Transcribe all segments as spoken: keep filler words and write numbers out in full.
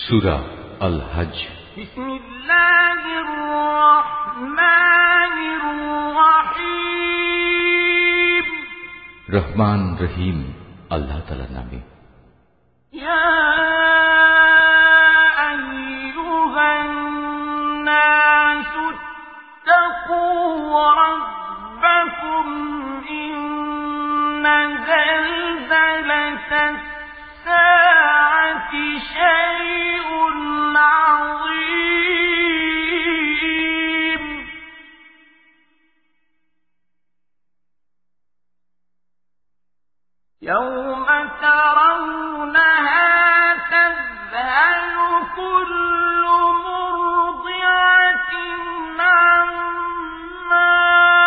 সূরা আল হজ। বিসমিল্লাহির রহমানির রহিম। রহমান রহিম আল্লাহ তাআলার নামে। ইয়া আইয়ুহান নাসু ইত্তাকু রাব্বাকুম ইন্না যালযালাতাস সাআতি শাইউন আযীম। ইয়াওমা তারাউনাহা তাযহালু কুল্লু মুরদি'াতিন আম্মা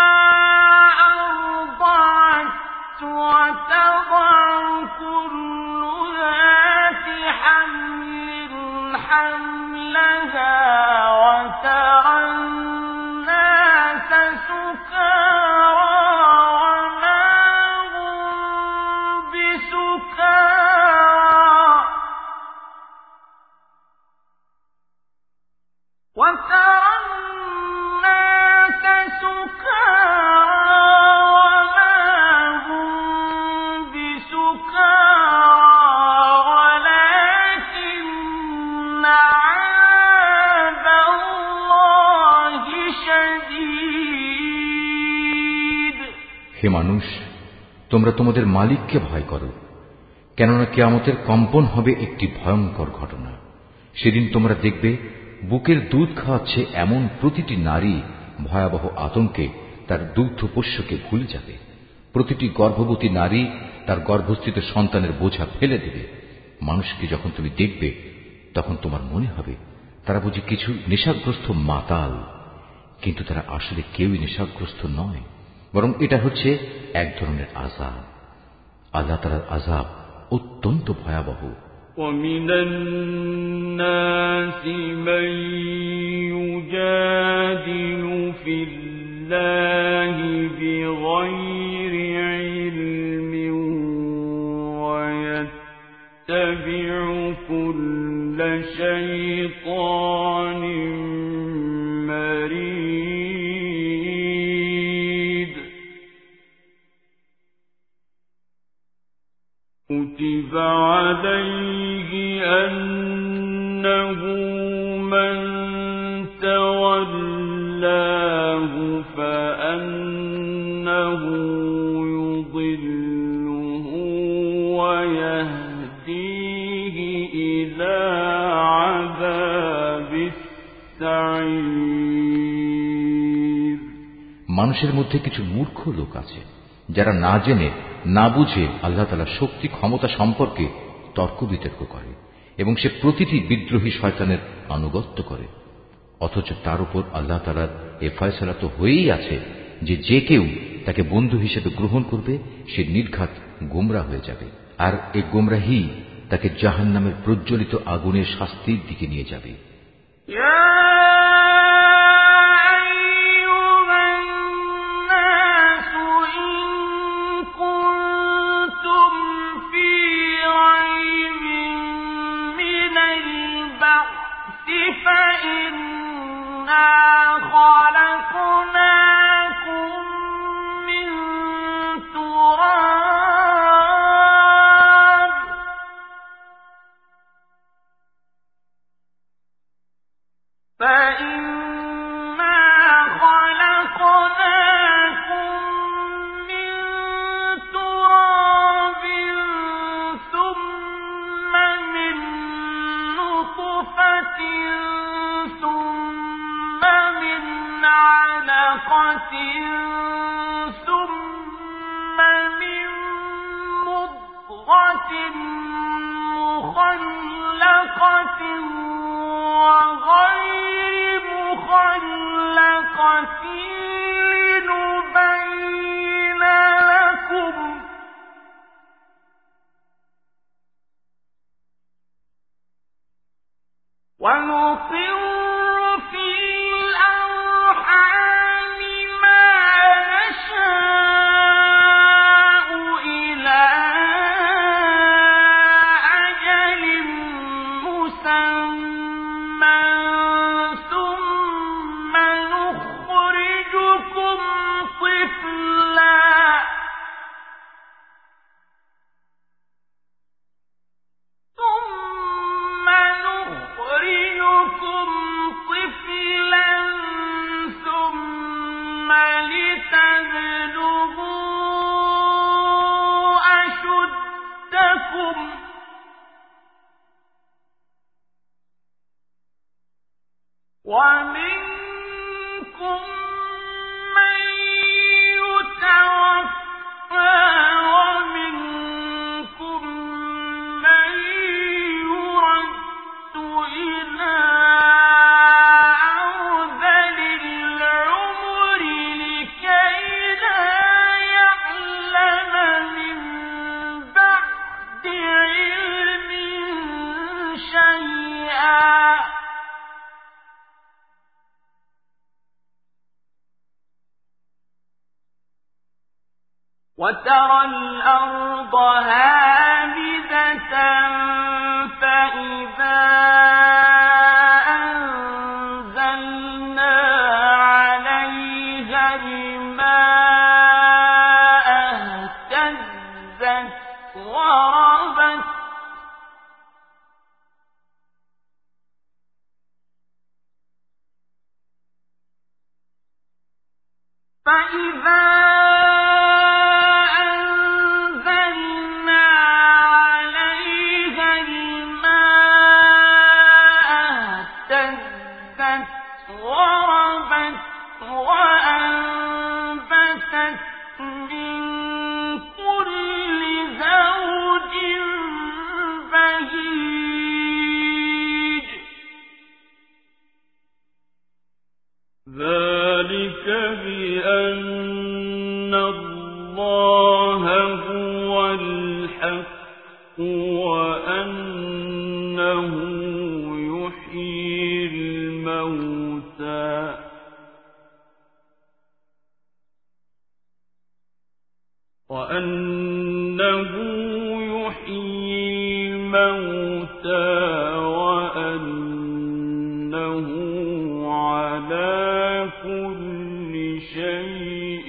আরদা'at ওয়া তাদা'u কুল্lu যাতি হামলিন হামলাহা ওয়া তারান নাসা সুকারা ওয়া মা হুম বিসুকারা ওয়া তারান নাসা সুকারা ওয়া মা হুম বিসুকারা ওয়ালাকিন্না আযাবাল্লাহি শাদীদ। হে মানুষ, তোমরা তোমাদের মালিককে ভয় করো, কেননা কিয়ামতের কম্পন হবে একটি ভয়ঙ্কর ঘটনা। সেদিন তোমরা দেখবে বুকের দুধ খাওয়াচ্ছে এমন প্রতিটি নারী ভয়াবহ আতঙ্কে তার দুগ্ধপোষ্যকে ভুলে যাবে। প্রতিটি গর্ভবতী নারী তার গর্ভস্থিত সন্তানের বোঝা ফেলে দেবে। মানুষকে যখন তুমি দেখবে তখন তোমার মনে হবে তারা বুঝি কিছু নেশাগ্রস্ত মাতাল, কিন্তু তারা আসলে কেউই নেশাগ্রস্ত নয়, বরং এটা হচ্ছে এক ধরনের আযাব। আল্লাহ তাআলার আযাব অত্যন্ত ভয়াবহ। وَمِنَ النَّاسِ مَن يُجَادِلُ فِي اللَّهِ بِغَيْرِ عِلْمٍ وَيَتَّبِعُ كُلَّ شَيْطَانٍ مَّرِيدٍ كُتِبَ عَلَيْهِ أَنَّهُ مَن تَوَلَّاهُ فَأَنَّهُ يُضِلُّهُ وَيَهْدِيهِ إِلَى عَذَابِ السَّعِيرِ। মানুষের মধ্যে কিছু মূর্খ লোক আছে যারা না জেনে না বুঝে আল্লাহ তাআলার শক্তি ক্ষমতা সম্পর্কে তর্ক বিতর্ক করে এবং সে প্রতিটি বিদ্রোহী শয়তানের আনুগত্য করে। অথচ তার উপর আল্লাহ তাআলার এ ফয়সালা তো হয়েই আছে যে যে কেউ তাকে বন্ধু হিসেবে গ্রহণ করবে সে নির্ঘাত গোমরা হয়ে যাবে, আর এ গোমরাহি তাকে জাহান্নামের প্রজ্বলিত আগুনের শাস্তির দিকে নিয়ে যাবে। فَإِنَّا خَلَقْنَاكُم مِّن تُرَابٍ فَإِنَّا خَلَقْنَاكُم مِّن تُرَابٍ ثُمَّ مِن نُّطْفَةٍ ثُمَّ مِنْ عَلَقَةٍ ثُمَّ مِنْ مُضْغَةٍ مُخَلَّقَةٍ وَغَيْرِ مُخَلَّقَةٍ لِنُبَيِّنَ لَكُمْ وَنُقِرُّ فِي الْأَرْحَامِ مَا نَشَاءُ إِلَىٰ أَجَلٍ مُّسَمًّى مسمى ثم نخرجكم طفلا ثم نخرجكم طفلا ثم لتبلغوا أشدكم ومنكم من يتوفى ومنكم من يرد إلى أرذل العمر لكي لا يعلم من بعد علم شيئا وترى الأرض هامدة فإذا أنزلنا عليها الماء اهتزت وربت فإذا وأنبتت من كل زوج بهيج ذلك بأن الله هو الحق وأنه يحيي الموتى وأنه يحيي الموتى وأنه على كل شيء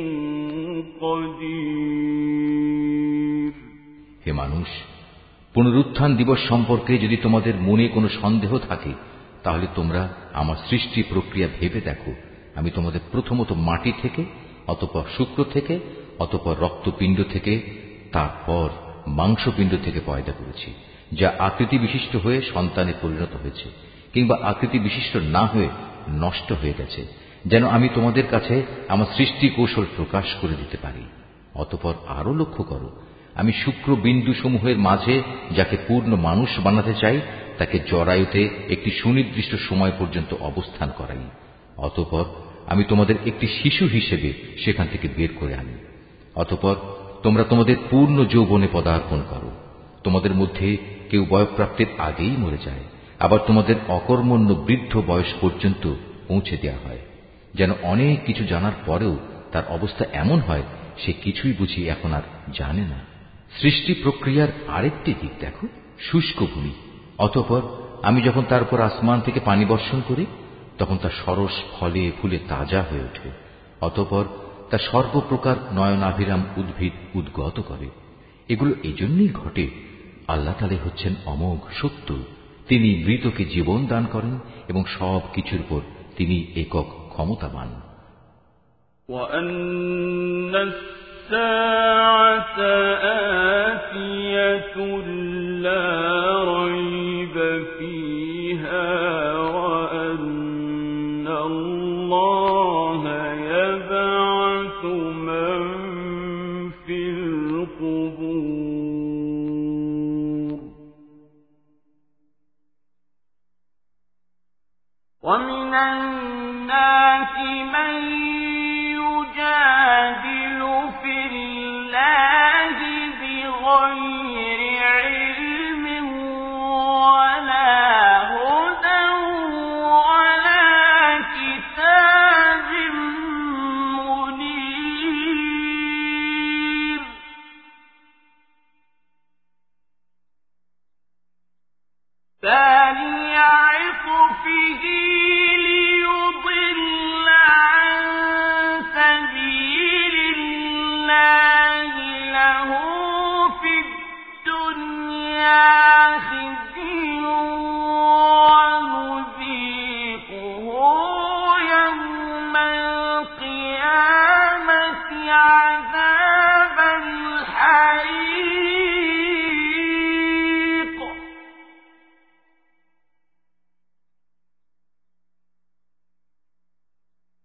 قدير হে মানুষ, পুনরুত্থান দিবস সম্পর্কে যদি তোমাদের মনে কোনো সন্দেহ থাকে তাহলে তোমরা আমার সৃষ্টি প্রক্রিয়া ভেবে দেখো। আমি তোমাদের প্রথমত মাটি থেকে, অতঃপর শুক্র থেকে, অতঃপর রক্তপিণ্ড থেকে, তারপর মাংসপিণ্ড থেকে পয়দা করেছি, যা আকৃতি বিশিষ্ট হয়ে সন্তানে পরিণত হয়েছে কিংবা আকৃতি বিশিষ্ট না হয়ে নষ্ট হয়ে গেছে, যেন আমি তোমাদের কাছে আমার সৃষ্টি কৌশল প্রকাশ করে দিতে পারি। অতঃপর আরো লক্ষ্য করো, আমি শুক্র বিন্দু সমূহের মাঝে যাকে পূর্ণ মানুষ বানাতে চাই তাকে জরায়ুতে একটি সুনির্দিষ্ট সময় পর্যন্ত অবস্থান করাই। অতঃপর আমি তোমাদের একটি শিশু হিসেবে সেখান থেকে বের করে আনি। অতঃপর তোমরা তোমাদের পূর্ণ যৌবনে পদার্পণ করো। তোমাদের মধ্যে কেউ বয়ঃপ্রাপ্তির আগেই মরে যায়, আবার তোমাদের অকর্মণ্য বৃদ্ধ বয়স পর্যন্ত পৌঁছে দেওয়া হয়, যেন অনেক কিছু জানার পরেও তার অবস্থা এমন হয় সে কিছুই বুঝি এখন আর জানে না। সৃষ্টি প্রক্রিয়ার আরেকটি দিক দেখো, শুষ্ক ভূমি। অতঃপর আমি যখন তার উপর আসমান থেকে পানি বর্ষণ করি তখন তা সরস ফলে ফুলে তাজা হয়ে ওঠে। অতঃপর তা সর্বপ্রকার নয়নাভিরাম উদ্ভিদ উদ্গত করে। এগুলো এজন্যই ঘটে, আল্লাহ তাআলা হচ্ছেন অমোঘ সত্য। তিনি মৃতকে জীবন দান করেন এবং সব কিছুর উপর তিনি একক ক্ষমতাবান। وَأَنَّ السَّاعَةَ آتِيَةٌ لَا رَيْبَ فِيهَا وَأَنَّ اللَّهَ يَبْعَثُ مَن فِي الْقُبُورِ وَمِنَ النَّاسِ مَن يُجَادِلُ فِي اللَّهِ بِغَيْرِ عِلْمٍ وَلَا هُدًى وَلَا كِتَابٍ مُنِيرٍ ذَلِكَ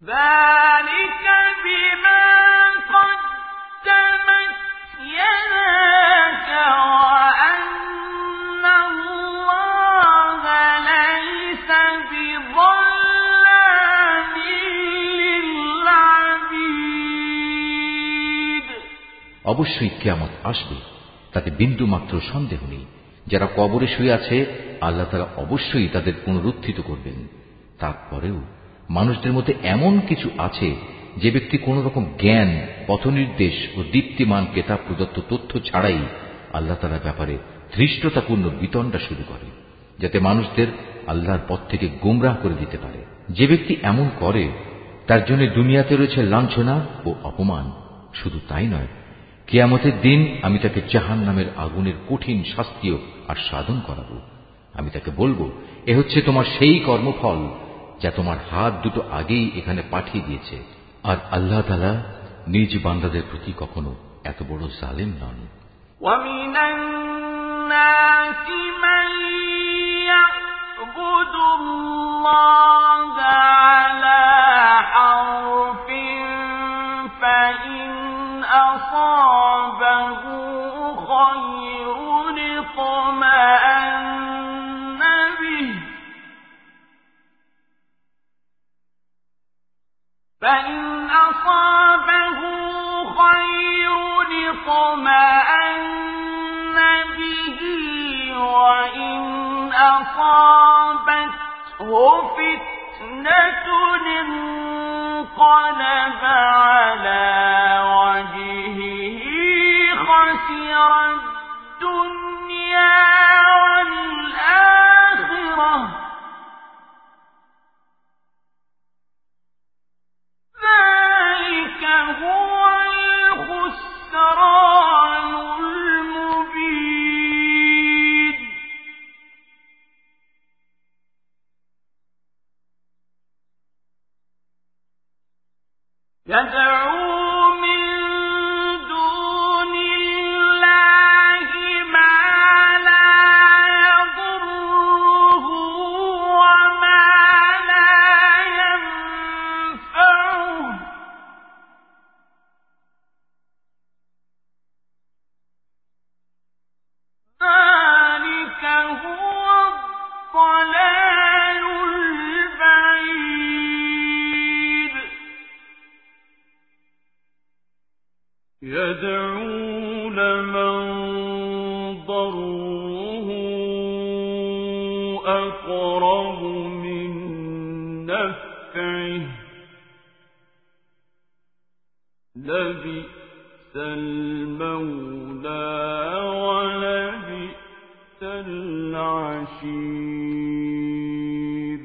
ذلك بما قدمت يداك وأن الله ليس بظلام للعبيد অবশ্যই কিয়ামত আসবে, তাতে বিন্দু মাত্র সন্দেহ নেই। যারা কবরে শুয়ে আছে আল্লাহ তাআলা অবশ্যই তাদের পুনরুত্থিত করবেন। তারপরেও মানুষদের মধ্যে এমন কিছু আছে যে ব্যক্তি কোন রকম জ্ঞান, পথনির্দেশ ও দীপ্তিমান কেতাব প্রদত্ত তথ্য ছাড়াই আল্লাহ তাআলার ব্যাপারে ধৃষ্টতাপূর্ণ বিতণ্ডা শুরু করে, যাতে মানুষদের আল্লাহর পথ থেকে গোমরাহ করে দিতে পারে। যে ব্যক্তি এমন করে তার জন্য দুনিয়াতে রয়েছে লাঞ্ছনা ও অপমান। শুধু তাই নয়, কিয়ামতের দিন আমি তাকে জাহান্নামের আগুনের কঠিন শাস্তিও আস্বাদন করাবো। আমি তাকে বলবো, এ হচ্ছে তোমার সেই কর্মফল যা তোমার হাত দুটো আগেই এখানে পাঠিয়ে দিয়েছে। আর আল্লাহ তাআলা নিজ বান্দাদের প্রতি কখনো এত বড় জালেম নন। وَمِنَ النَّاسِ مَن يَعْبُدُ اللَّهَ عَلَى حَرْفٍ فَإِنْ أَصَابَهُ خَيْرٌ اطْمَأَنَّ بِهِ فَإِنْ أَصَابَهُ خَيْرٌ اطْمَأَنَّ بِهِ وَإِنْ أَصَابَتْهُ فِتْنَةٌ انقَلَبَ عَلَى وَجْهِهِ خَسِرَ الدُّنْيَا وَالْآخِرَةَ ذَلِكَ هُوَ الْخُسْرَانُ الْمُبِينُ يَدْعُو مِن دُونِ اللَّهِ مَا لَا يَضُرُّهُ وَمَا لَا يَنفَعُهُ ذَلِكَ هُوَ الضَّلَالُ الْبَعِيدُ يَدْعُو لَمَن ضَرُّهُ أَقْرَبُ مِن نَّفْعِهِ لَبِئْسَ الْمَوْلَىٰ وَلَبِئْسَ الْعَشِيرُ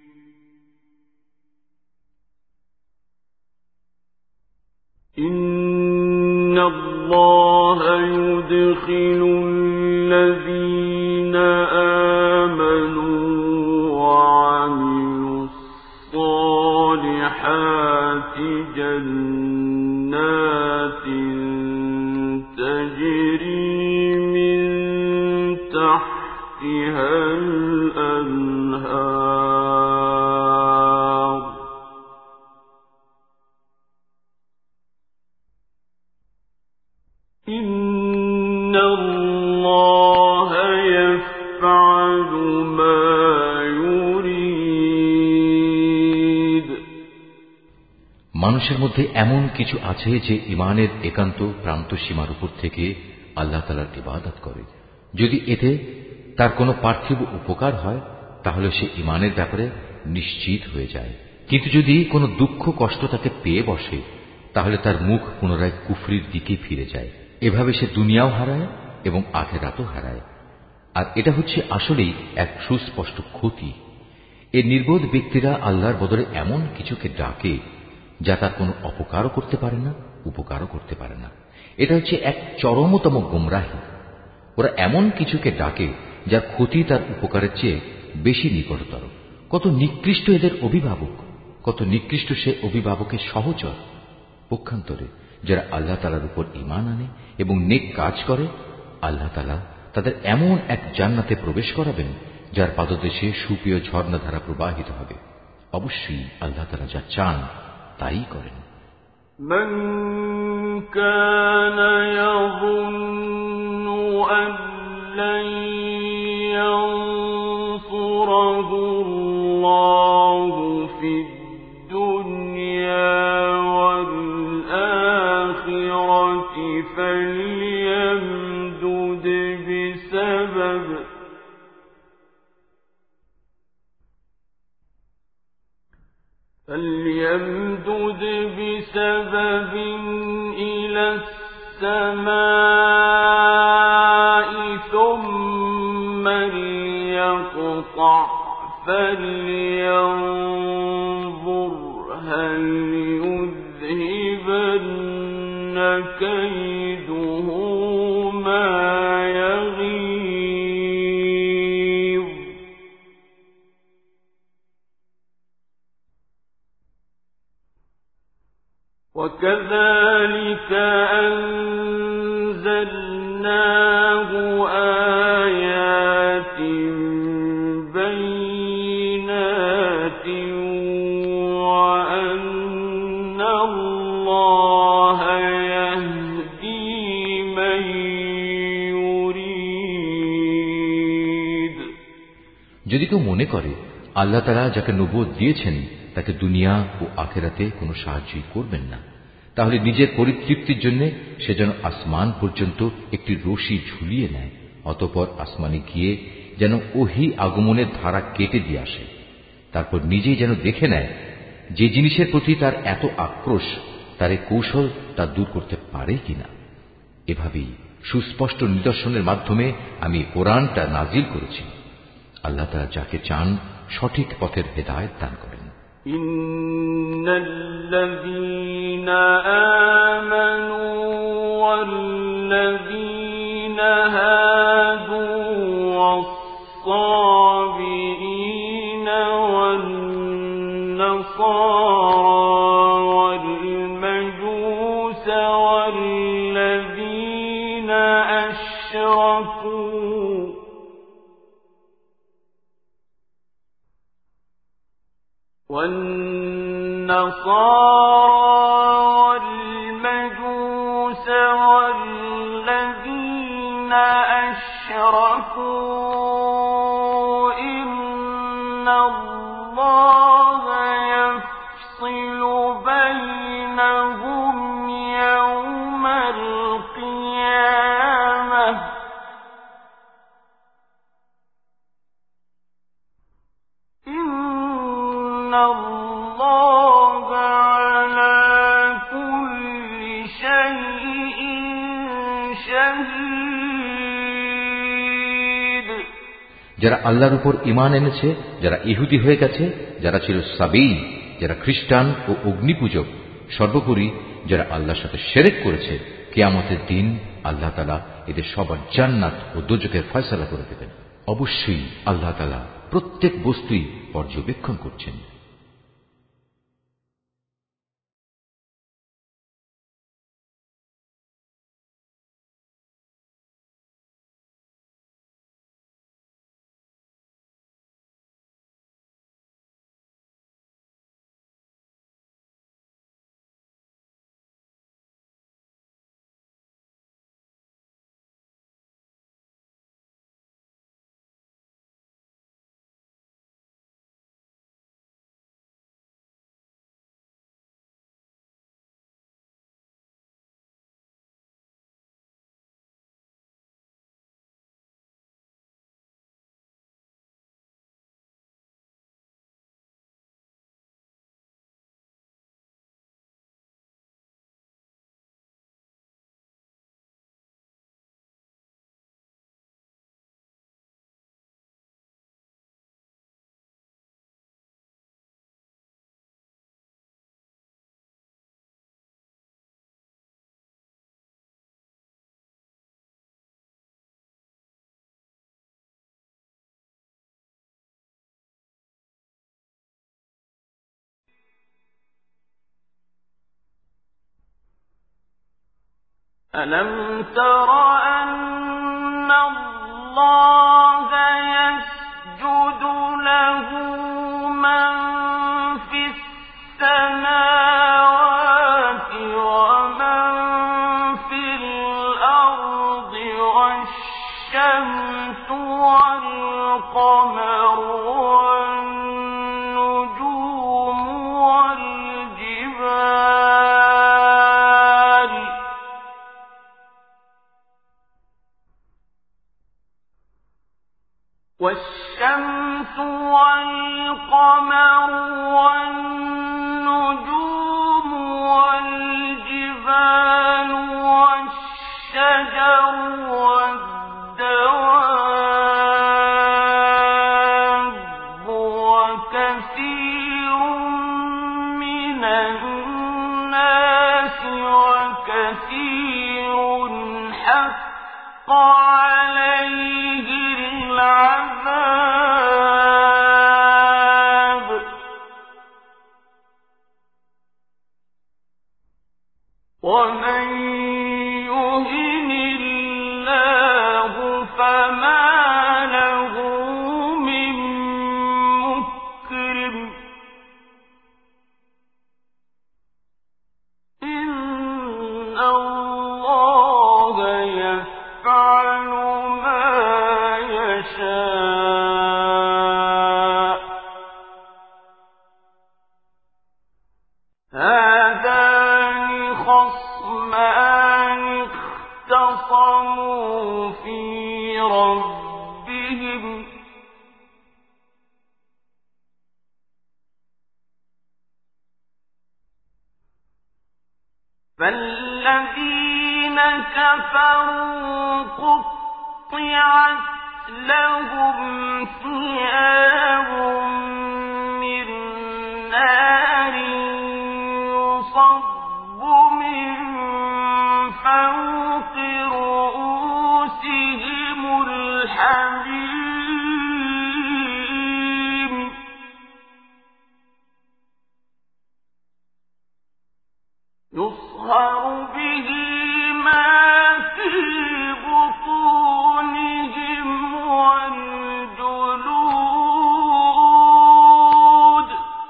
إِنَّ اللَّهَ يُدْخِلُ الَّذِينَ آمَنُوا وَعَمِلُوا الصَّالِحَاتِ جَنَّاتٍ تَجْرِي مِن تَحْتِهَا الْأَنْهَارُ إِنَّ اللَّهَ يَفْعَلُ مَا يُرِيدُ মানুষের মধ্যে এমন কিছু আছে যে ঈমানের একান্ত প্রান্ত সীমার উপর থেকে আল্লাহ তাআলার ইবাদত করে। যদি এতে তার কোনো পার্থিব উপকার হয় তাহলে সে ঈমানের ব্যাপারে নিশ্চিত হয়ে যায়, কিন্তু যদি কোনো দুঃখ কষ্ট তাকে পেয়ে বসে তাহলে তার মুখ পুনরায় কুফরির দিকে ফিরে যায়। এভাবে সে দুনিয়াও হারায় এবং আখিরাতও হারায়। আর এটা হচ্ছে আসলেই এক সুস্পষ্ট ক্ষতি। এই নির্বোধ ব্যক্তিরা আল্লাহর বদলে এমন কিছুকে ডাকে যা তার কোনো অপকারও করতে পারে না, উপকারও করতে পারে না। এটা হচ্ছে এক চরমতম গোমরাহী। ওরা এমন কিছুকে ডাকে যার ক্ষতি তার উপকারের চেয়ে বেশি নিকটতর। কত নিকৃষ্ট এদের অভিভাবক, কত নিকৃষ্ট সে অভিভাবকের সহচর। পক্ষান্তরে যারা আল্লাহ তাআলার উপর ঈমান আনে এবং নেক কাজ করে, আল্লাহ তাআলা তাদের এমন এক জান্নাতে প্রবেশ করাবেন যার পাদদেশে সুপ্রিয় ঝর্ণাধারা প্রবাহিত হবে। অবশ্যই আল্লাহ তাআলা যা চান তাই করেন। من كان يظن أن لن ينصره الله في الدنيا والآخرة فليمدد بسبب فليمدد بسبب إلى السماء ثم ليقطع فلينظر هل يذهبن كيده ما يغيظ وكذلك أنزلناه آيات بينات وأن الله يهدي من يريد। যদি কেউ মনে করে আল্লাহ তাআলা যাকে নবুয়ত দিয়েছেন তাকে দুনিয়া ও আখিরাতে কোনো সাহায্য করবেন না, তাহলে নিজের পরিতৃপ্তির জন্য সে যেন আসমান পর্যন্ত একটি রশি ঝুলিয়ে নেয়, অতঃপর আসমানে গিয়ে যেন ওহী আগমনের ধারা কেটে দিয়ে আসে, তারপর নিজেই যেন দেখে নেয় যে জিনিসের প্রতি তার এত আক্রোশ তার এই কৌশল তা দূর করতে পারে কিনা। এভাবেই সুস্পষ্ট নিদর্শনের মাধ্যমে আমি কোরআনটা নাজিল করেছি। আল্লাহ তাআলা যাকে চান সঠিক পথের হেদায়েত দান করেন। إن الذين آمنوا والذين هادوا والصابئين والنصارى والمجوس والذين أشركوا والنصارى والمجوس والذين أشركوا إن الله يفصل بينهم يوم القيامة إن الله على كل شيء شهيد। যারা আল্লাহর উপর ঈমান এনেছে, যারা ইহুদি হয়ে গেছে, যারা ছিল সাবী, যারা খ্রিস্টান ও অগ্নিপূজক, সর্বোপরি যারা আল্লাহর সাথে শিরক করেছে, কিয়ামতের দিন আল্লাহ তাআলা এদের সবার জান্নাত ও দোজখের ফয়সালা করে দেবেন। অবশ্যই আল্লাহ তাআলা প্রত্যেক বস্তুই পর্যবেক্ষণ করছেন। ألم تر أن الله يسجد له من في السماوات والقمر والنجوم والجبال والشجر والدواب وكثير من الناس وكثير حق عليه العذاب ومن يهن الله فما له من مكرم إن الله يفعل ما يشاء هذان خصمان اختصموا في ربهم فالذين كفروا قطعت لهم ثياب من نار يصب من فوق رؤوسهم الحميم يصهر به ما في بطونهم والجلود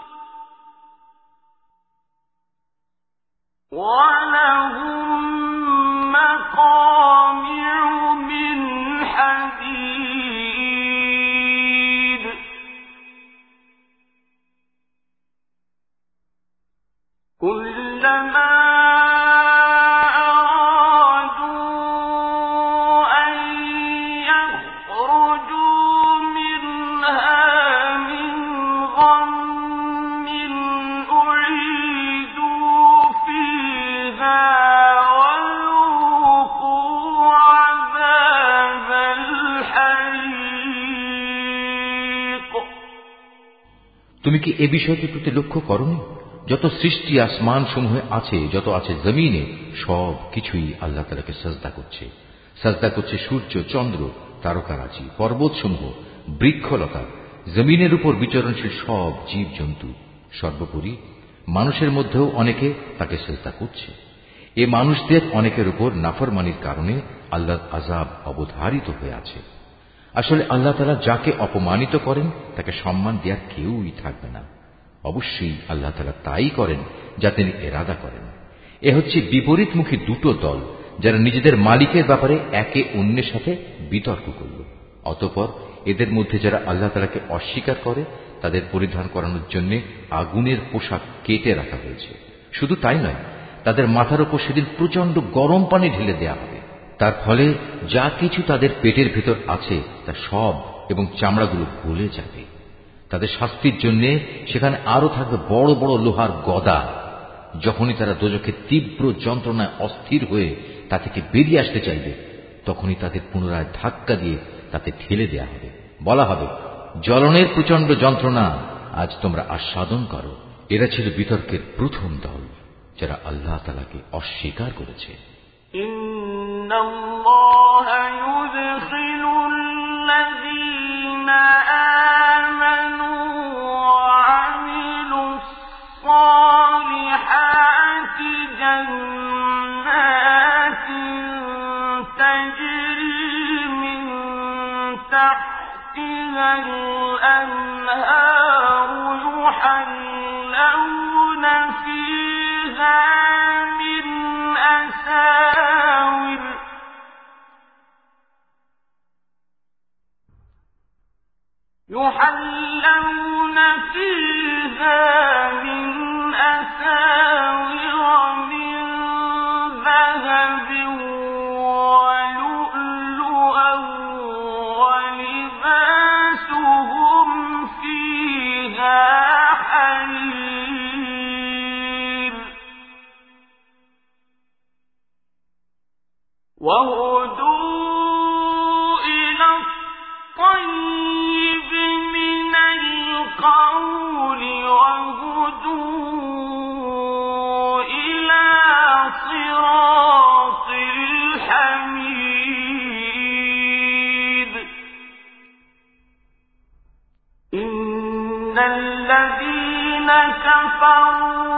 ولهم مقامع من حديد كلما তুমি কি এ বিষয়টির প্রতি লক্ষ্য করনি? যত সৃষ্টি আসমান সমূহে আছে, যত আছে জমিনে, সব কিছুই আল্লাহ তাআলাকে সাজদা করছে। সাজদা করছে সূর্য, চন্দ্র, তারকারাজি, পর্বত সমূহ, বৃক্ষলতা, জমিনের উপর বিচরণশীল সব জীব জন্তু। সর্বোপরি মানুষের মধ্যেও অনেকে তাকে সাজদা করছে। এ মানুষদের অনেকের উপর নাফরমানির কারণে আল্লাহর আযাব অবধারিত হয়ে আছে। আসলে আল্লাহ তাআলা যাকে অপমানিত করেন তাকে সম্মান দেওয়ার কেউই থাকবে না। অবশ্যই আল্লাহ তাআলা তাই করেন যা তিনি ইরাদা করেন। এ হচ্ছে বিপরীতমুখী দুটো দল, যারা নিজেদের মালিকের ব্যাপারে একে অন্যের সাথে বিতর্ক করল। অতঃপর এদের মধ্যে যারা আল্লাহ তাআলাকে অস্বীকার করে তাদের পরিধান করানোর জন্য আগুনের পোশাক কেটে রাখা হয়েছে। শুধু তাই নয়, তাদের মাথার উপর সেদিন প্রচন্ড গরম পানি ঢেলে দেয়া হবে। তার ফলে যা কিছু তাদের পেটের ভেতর আছে তা সব এবং চামড়াগুলো গলে যাবে। তাদের শাস্তির জন্য সেখানে আরো থাকবে বড় বড় লোহার গদা। যখনই তারা দোজখের তীব্র যন্ত্রণায় অস্থির হয়ে তা থেকে বেরিয়ে আসতে চাইবে, তখনই তাদের পুনরায় ধাক্কা দিয়ে তাতে ঠেলে দেয়া হবে। বলা হবে, জ্বলনের প্রচন্ড যন্ত্রণা আজ তোমরা আস্বাদন করো। এরা ছিল বিতর্কের প্রথম দল, যারা আল্লাহ তাআলাকে অস্বীকার করেছে। ইন্নাল্লাহা ইউদখিলুল্লাযীনা আমানু ওয়া আমিলুস সালিহাতি জান্নাতিন তাজরি মিন তাহতিহাল আনহারু ইউহাল্লাউনা ফীহা মিন أساور يحلون فيها من أساور من ذهب ولؤلؤا ولباسهم فيها وهدوا إلى الطيب من القول وهدوا إلى صراط الحميد إن الذين كفروا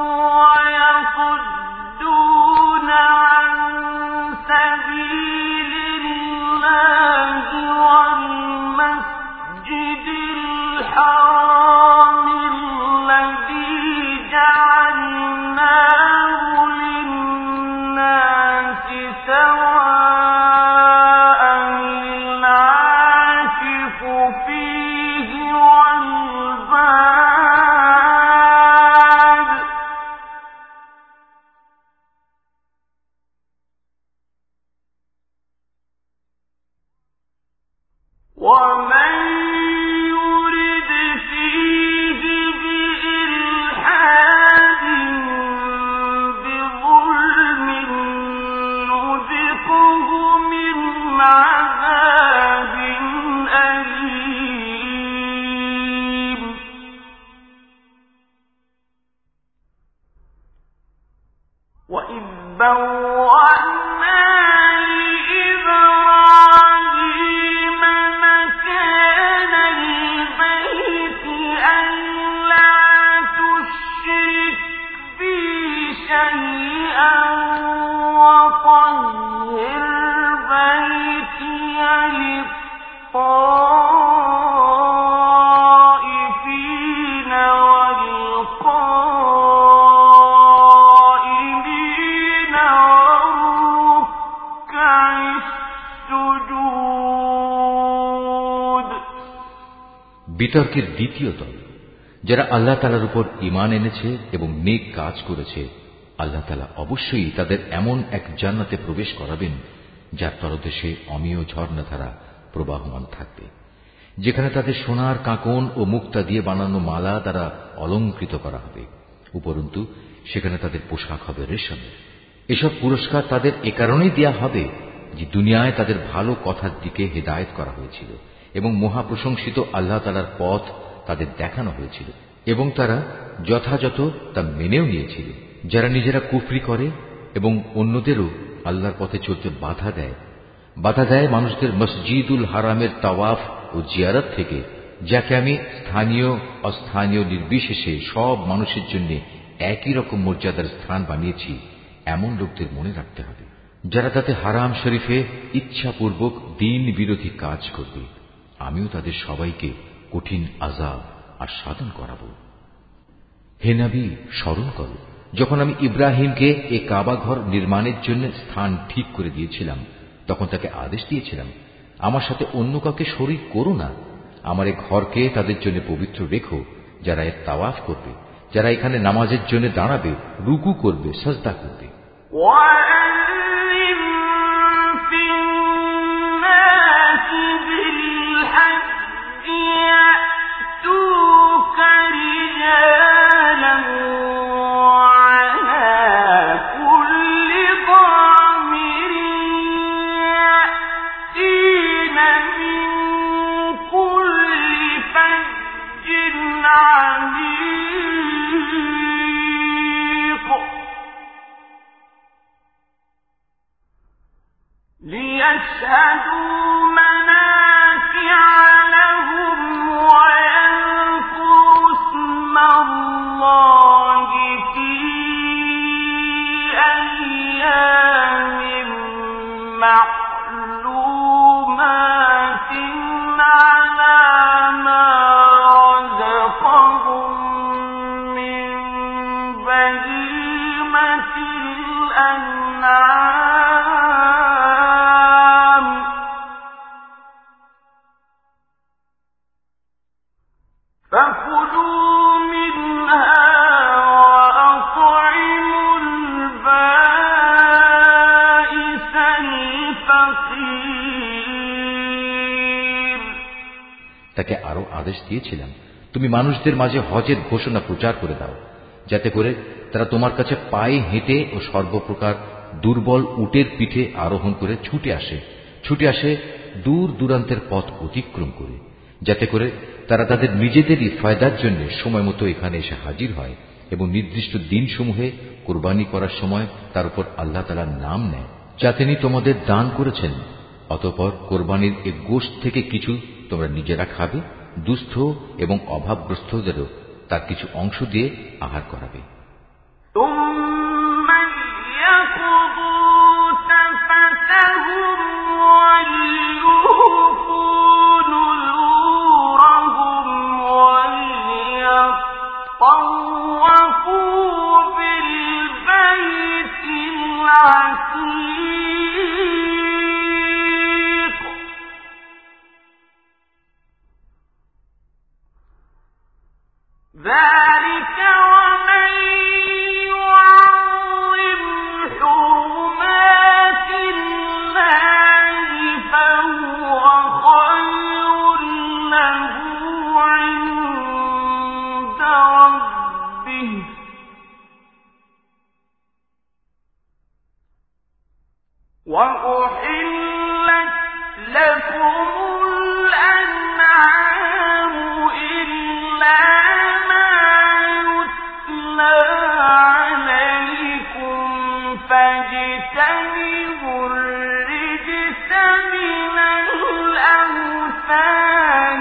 ويصدون عن سبيل الله والمسجد الحرام الذي جعلناه للناس سواء العاكف فيه والباد ومن يرد فيه بإلحاد بظلم نذقه من عذاب أليم وإذ بوأنا لإبراهيم مكان البيت ألا تشرك بي شيئا وطهر بيتي للطائفين والقائمين والركع السجود বিতর্কের দ্বিতীয় দল যারা আল্লাহ তাআলার উপর ঈমান এনেছে এবং নেক কাজ করেছে, আল্লাহ তাআলা অবশ্যই তাদের এমন এক জান্নাতে প্রবেশ করাবেন যার তলদেশে অমিয় ঝর্ণাধারা প্রবাহমান থাকবে, যেখানে তাদের সোনার কাঁকন ও মুক্তা দিয়ে বানানো মালা দ্বারা অলঙ্কৃত করা হবে। উপরন্তু সেখানে তাদের পোশাক হবে রেশমের। এসব পুরস্কার তাদের এ কারণেই দেয়া হবে যে দুনিয়ায় তাদের ভালো কথার দিকে হেদায়েত করা হয়েছিল এবং মহাপ্রশংসিত আল্লাহ তাআলার পথ তাদের দেখানো হয়েছিল এবং তারা যথাযথ তা মেনেও নিয়েছিল। যারা নিজেরা কুফরি করে এবং অন্যদেরও আল্লাহর পথে চলতে বাধা দেয় বাধা দেয় মানুষদের মসজিদুল হারামের তাওয়াফ ও জিয়ারত থেকে, যাকে আমি স্থানীয় অস্থানীয় নির্বিশেষে সব মানুষের জন্য একই রকম মর্যাদার স্থান বানিয়েছি, এমন লোকদের মনে রাখতে হবে যারা তাতে হারাম শরীফে ইচ্ছাপূর্বক দ্বীন বিরোধী কাজ করবে। আমিও তাদের সবাইকে কঠিন আযাব আস্বাদন করাবো। হে নবী, স্মরণ করো যখন আমি ইব্রাহিমকে এ কাবা ঘর নির্মাণের জন্য স্থান ঠিক করে দিয়েছিলাম, তখন তাকে আদেশ দিয়েছিলাম, আমার সাথে অন্য কাউকে শরীক করো না। আমার এ ঘরকে তাদের জন্য পবিত্র রেখো, যারা এর তাওয়াফ করবে, যারা এখানে নামাজের জন্য দাঁড়াবে, রুকু করবে, সাজদা করবে। ليشهدوا منافع لهم ويذكروا اسم الله في أيام معلومات على ما رزقهم من بهيمة الأنعام فكلوا منها وأطعموا البائس الفقير। তাকে আরো আদেশ দিয়েছিলাম, তুমি মানুষদের মাঝে হজের ঘোষণা প্রচার করে দাও, যাতে করে তারা তোমার কাছে পায়ে হেঁটে ও সর্বপ্রকার দুর্বল উটের পিঠে আরোহণ করে ছুটে আসে ছুটে আসে দূর দূরান্তের পথ অতিক্রম করে, যাতে করে তারা তাদের নিজেদেরই ফায়দার জন্য সময় মতো এখানে এসে হাজির হয় এবং নির্দিষ্ট দিনসমূহে কোরবানি করার সময় তার উপর আল্লাহ তাআলার নাম নেয়, যা তিনি তোমাদের দান করেছেন। অতঃপর কোরবানির এ গোশত থেকে কিছু তোমরা নিজেরা খাবে, দুস্থ এবং অভাবগ্রস্তদেরও তার কিছু অংশ দিয়ে আহার করাবে। ذلك ومن يعظم حرمات الله فهو خير له عند ربه وأحلت لكم الأنعام إلا فاجتنبوا الرجس من الأوثان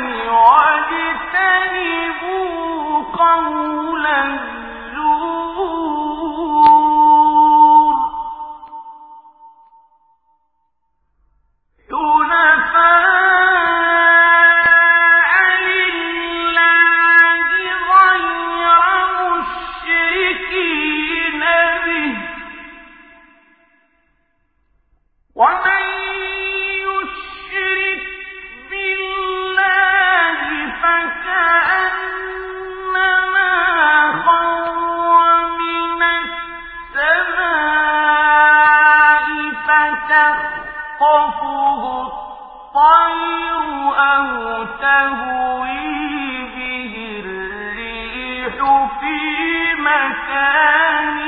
واجتنبوا قول الزور حنفاء لله غير مشركين به ومن يشرك بالله فكأنما خر من السماء فتخطفه الطير أو تهوي به الريح في مكان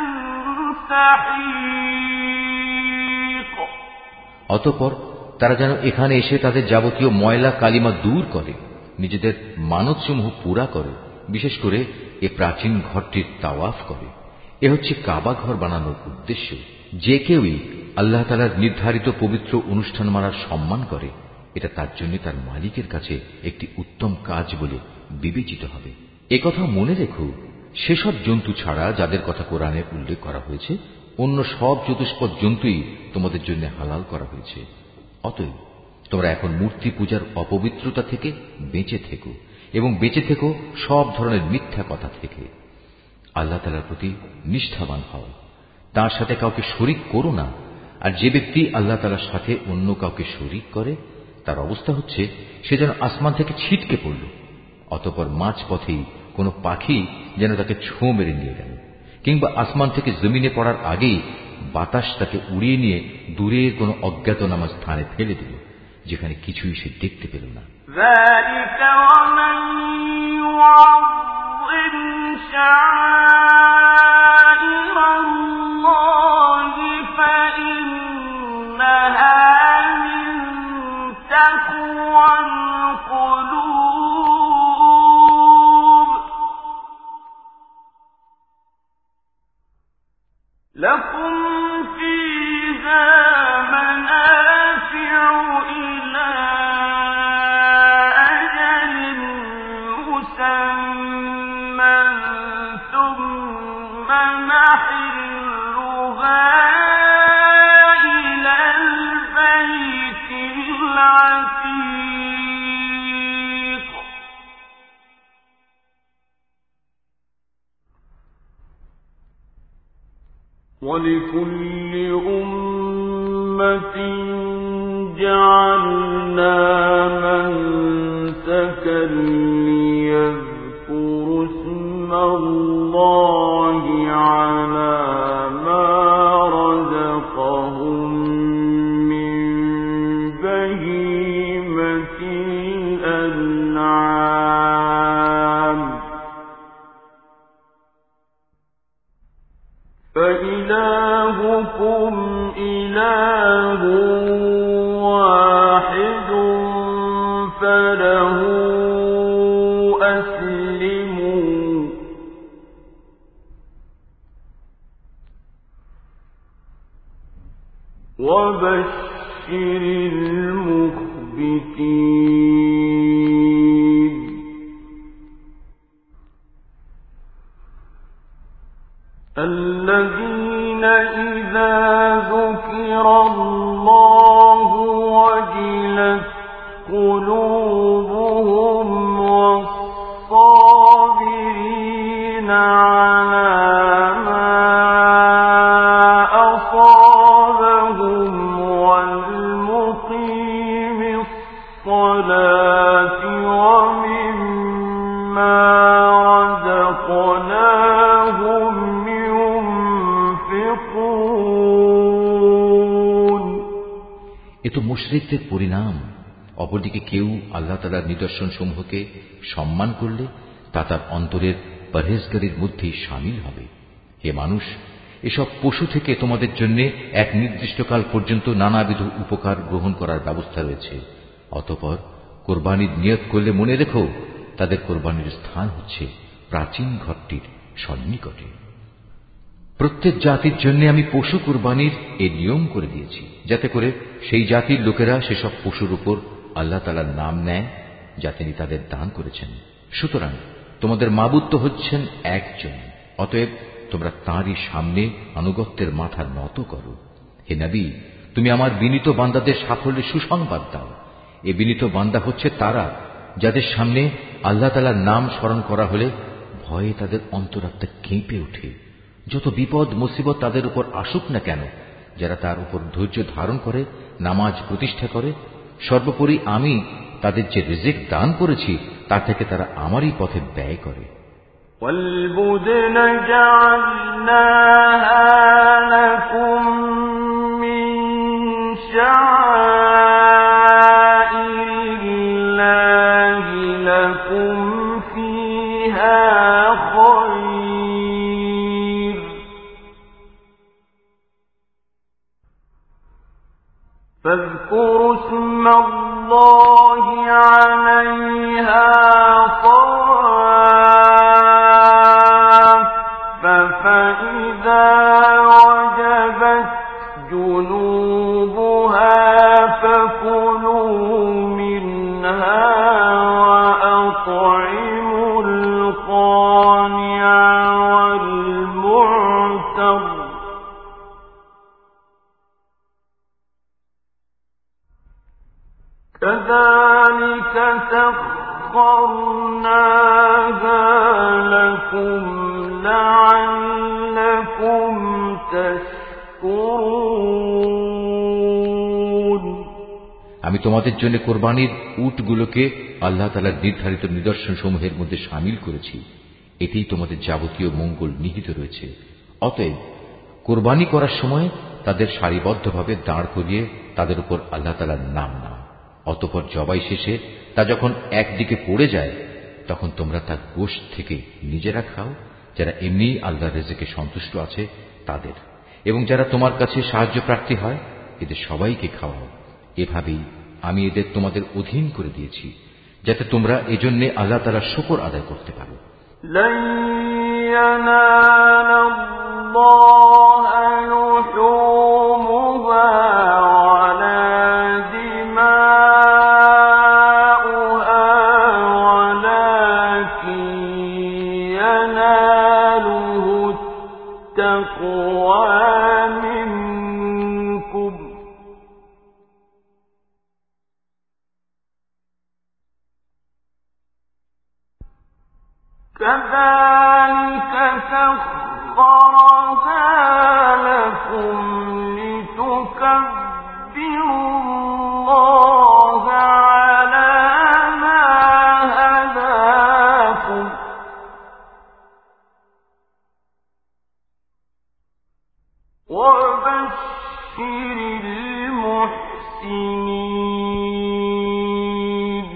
سحيق। অতঃপর তারা যেন এখানে এসে তাদের যাবতীয় ময়লা কালিমা দূর করে, নিজেদের মানতসমূহ পুরা করে, বিশেষ করে এ প্রাচীন ঘরটির তাওয়াফ করে। এ হচ্ছে কাবা ঘর বানানোর উদ্দেশ্য। যে কেউই আল্লাহ তাআলার নির্ধারিত পবিত্র অনুষ্ঠান মানার সম্মান করে, এটা তার জন্য তার মালিকের কাছে একটি উত্তম কাজ বলে বিবেচিত হবে। একথা মনে রেখো, সেসব জন্তু ছাড়া যাদের কথা কোরআনে উল্লেখ করা হয়েছে, অন্য সব চতুষ্পদ জন্তুই তোমাদের জন্য হালাল করা হয়েছে। অতএব তোমরা এখন মূর্তি পূজার অপবিত্রতা থেকে বেঁচে থেকো এবং বেঁচে থেকো সব ধরনের মিথ্যা কথা থেকে। আল্লাহ তাআলার প্রতি নিষ্ঠাবান হও, তার সাথে কাউকে শরীক করো না। আর যে ব্যক্তি আল্লাহ তাআলার সাথে অন্য কাউকে শরীক করে, তার অবস্থা হচ্ছে সে যেন আসমান থেকে ছিটকে পড়ল, অতঃপর মাঝ পথেই কোনো পাখি যেন তাকে ছোঁ মেরে নিয়ে গেল, কিংবা আসমান থেকে জমিনে পড়ার আগেই বাতাস তাকে উড়িয়ে নিয়ে দূরের কোনো অজ্ঞাতনামা স্থানে ফেলে দিল, যেখানে কিছুই সে দেখতে পেল না। ذلك ومن يعظم شعائر الله فإنها من تقوى القلوب لكم فيها منافع إلى أجل مسمى ثم محلها إلى البيت العتيق ولكل أمة جعلنا منسكا ليذكروا اسم الله على ما رزقهم من بهيمة الأنعام فإلهكم لكم إله واحد فله أسلموا وبشر المخبتين الذين إذا ذكر الله وجلت قلوبهم والصابرين على ما أصابهم والمقيم الصلاة ومما رزقناهم ينفقون এ তো মুশরিকদের পরিণাম। অপরদিকে কেউ আল্লাহ তাআলার নিদর্শন সমূহকে সম্মান করলে তা তার অন্তরের পরহেজগারির মধ্যেই শামিল হবে। হে মানুষ, এসব পশু থেকে তোমাদের জন্য এক নির্দিষ্টকাল পর্যন্ত নানাবিধ উপকার গ্রহণ করার ব্যবস্থা রয়েছে। অতঃপর কোরবানির নিয়ত করলে মনে রেখো, তাদের কোরবানির স্থান হচ্ছে প্রাচীন ঘরটির সন্নিকটে। প্রত্যেক জাতির জন্য আমি পশু কোরবানির এই নিয়ম করে দিয়েছি, যাতে করে সেই জাতির লোকেরা সেসব পশুর উপর আল্লাহ তাআলার নাম নেয় যা তিনি তাদের দান করেছেন। সুতরাং তোমাদের মাবুদ তো হচ্ছেন একজন, অতএব তোমরা তাঁরই সামনে আনুগত্যের মাথা নত করো। হে নবী, তুমি আমার বিনীত বান্দাদের সাফল্যের সুসংবাদ দাও। এ বিনীত বান্দা হচ্ছে তারা যাদের সামনে আল্লাহ তাআলার নাম স্মরণ করা হলে ভয়ে তাদের অন্তরাত্মা কেঁপে ওঠে। যত বিপদ মুসিবত তাদের উপর আসুক না কেন, যারা তার উপর ধৈর্য ধারণ করে নামাজ প্রতিষ্ঠা করে, সর্বোপরি আমি তাদের যে রিজিক দান করেছি তা থেকে তারা আমারই পথে ব্যয় করে। والبدن جعلناها لكم من شعائر الله لكم فيها خير فاذكروا اسم الله عليها صواف فإذا وجبت جنوبها فكلوا منها وأطعموا القانع والمعتر كذلك سخرناها لكم لعلكم تشكرون আমি তোমাদের জন্য কোরবানির উটগুলোকে আল্লাহ তাআলার নির্ধারিত নিদর্শন সমূহের মধ্যে শামিল করেছি। এতেই তোমাদের যাবতীয় মঙ্গল নিহিত রয়েছে। অতএব কোরবানি করার সময় তাদের সারিবদ্ধভাবে দাঁড় করিয়ে তাদের উপর আল্লাহ তাআলার নাম নাও। অতঃপর জবাই শেষে তা যখন একদিকে পড়ে যায়, তখন তোমরা তার গোশত থেকে নিজেরা খাও, যারা এমনি আল্লাহর রিজিকে সন্তুষ্ট আছে তাদের, এবং যারা তোমার কাছে সাহায্য প্রার্থী হয় এদের সবাইকে খাওয়াও। এভাবেই আমি এদের তোমাদের অধীন করে দিয়েছি, যাতে তোমরা এজন্য আল্লাহ তাআলার শুকর আদায় করতে পারো। لن ينال الله لحومها ولا دماؤها ولكن يناله التقوى منكم كذلك سخرها لكم لتكبروا الله على ما هداكم وبشر المحسنين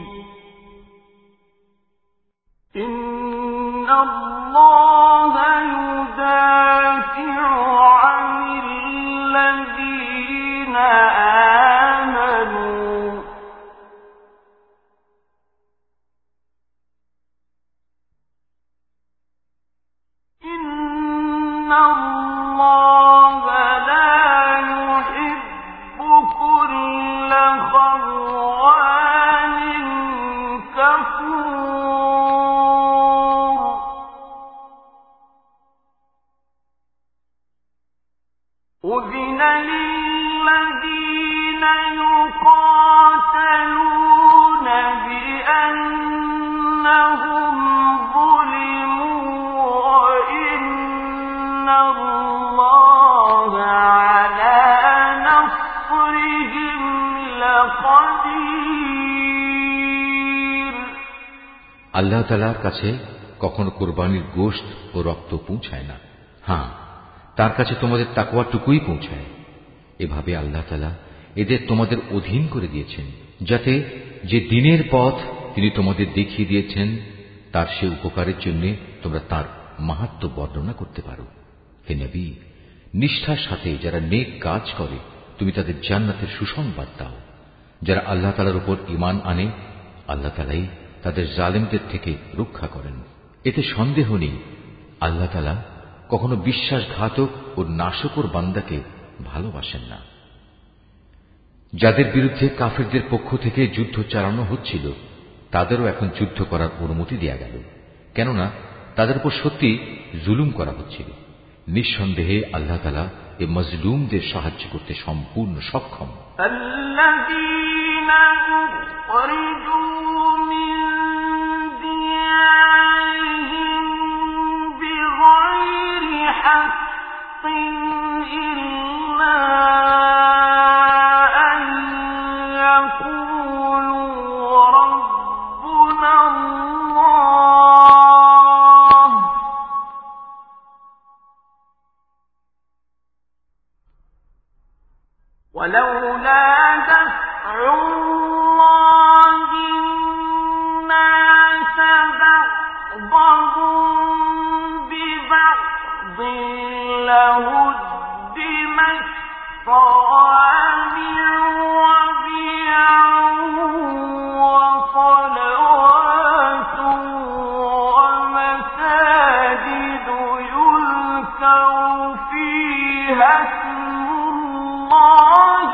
إن الله يدافع عن আল্লাহ তাআলার কাছে কখনো কোরবানির গোশত ও রক্ত পৌঁছায় না। হ্যাঁ, তার কাছে তোমাদের তাকওয়াটুকুই পৌঁছায়। এভাবে আল্লাহ তাআলা এদের তোমাদের অধীন করে দিয়েছেন, যাতে যে দ্বীনের পথ তিনি তোমাদের দেখিয়ে দিয়েছেন তার সে উপকারের জন্য তোমরা তার মাহাত্ম্য বর্ণনা করতে পারো। হে নবী, নিষ্ঠার সাথে যারা নেক কাজ করে তুমি তাদের জান্নাতের সুসংবাদ দাও। যারা আল্লাহ তাআলার উপর ঈমান আনে, আল্লাহ তাআলাই তাদের জালেমদের থেকে রক্ষা করেন। এতে সন্দেহ নেই, আল্লাহ তাআলা কখনো বিশ্বাসঘাতক ও নাশকর বান্দাকে ভালোবাসেন না। যাদের বিরুদ্ধে কাফেরদের পক্ষ থেকে যুদ্ধ চালানো হচ্ছিল তাদেরও এখন যুদ্ধ করার অনুমতি দেয়া গেল, কেননা তাদের উপর সত্যি জুলুম করা হচ্ছিল। নিঃসন্দেহে আল্লাহ তাআলা এ মজলুমদের সাহায্য করতে সম্পূর্ণ সক্ষম। الذين أخرجوا من ديارهم بغير حق إلا أن يقولوا ربنا الله ولولا دفع الله الناس بعضهم ببعض لهدمت صوامع وبيع وصلوات ومساجد يذكر فيها اسم الله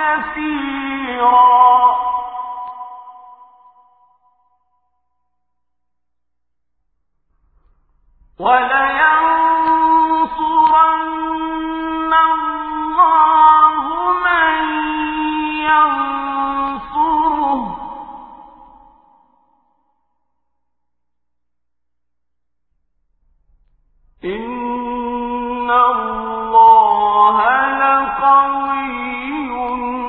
كثيرا ولينصرن الله من ينصره إن الله لقوي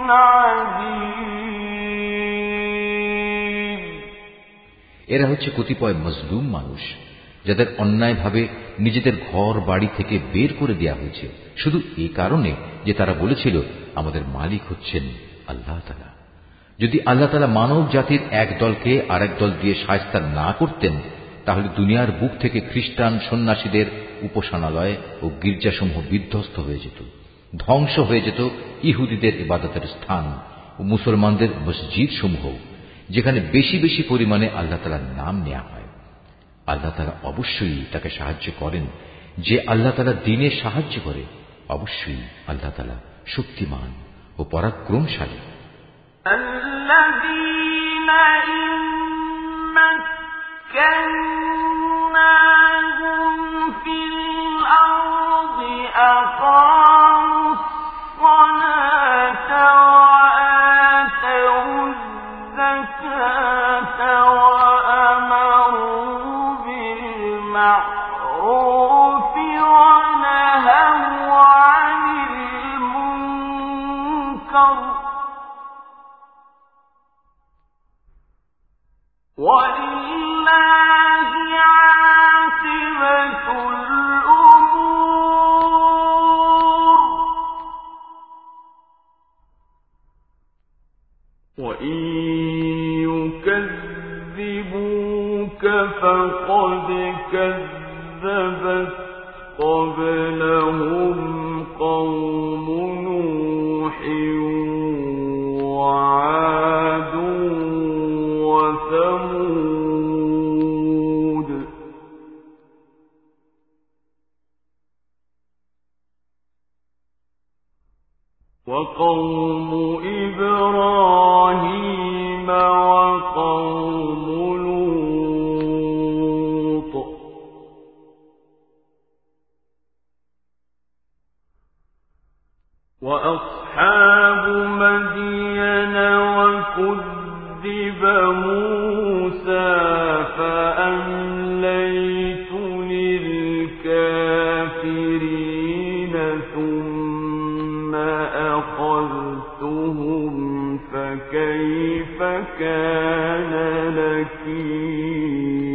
عزيز। এরা হচ্ছে কতিপয় মজলুম মানুষ, যাদের অন্যায়ভাবে নিজেদের ঘর বাড়ি থেকে বের করে দেয়া হয়েছে, শুধু এ কারণে যে তারা বলেছিল আমাদের মালিক হচ্ছেন আল্লাহ তাআলা। যদি আল্লাহ তাআলা মানব জাতির এক দলকে আরেক দল দিয়ে শায়েস্তা না করতেন, তাহলে দুনিয়ার বুক থেকে খ্রিস্টান সন্ন্যাসীদের উপাসনালয় ও গির্জাসমূহ বিধ্বস্ত হয়ে যেত, ধ্বংস হয়ে যেত ইহুদিদের ইবাদতের স্থান ও মুসলমানদের মসজিদ সমূহ, যেখানে বেশি বেশি পরিমাণে আল্লাহ তাআলার নাম নেওয়া হয়। আল্লাহ তাআলা অবশ্যই তাকে সাহায্য করেন। যে আল্লাহ তাআলা দ্বীনে সাহায্য করে, অবশ্যই আল্লাহ তাআলা শক্তিমান ও পরাক্রমশালী। الذين إن مكناهم في الأرض أقاموا الصلاة وآتوا الزكاة وأمروا بالمعروف ونهوا عن المنكر ولله عاقبة الأمور وإن يكذبوك فقد كذبت قبلهم قوم نوح وعاد وثمود وقوم إبراهيم وقوم لوط وأصحاب مدين وكذب موسى فأمليت للكافرين ثم أخذتهم فكيف كان نكير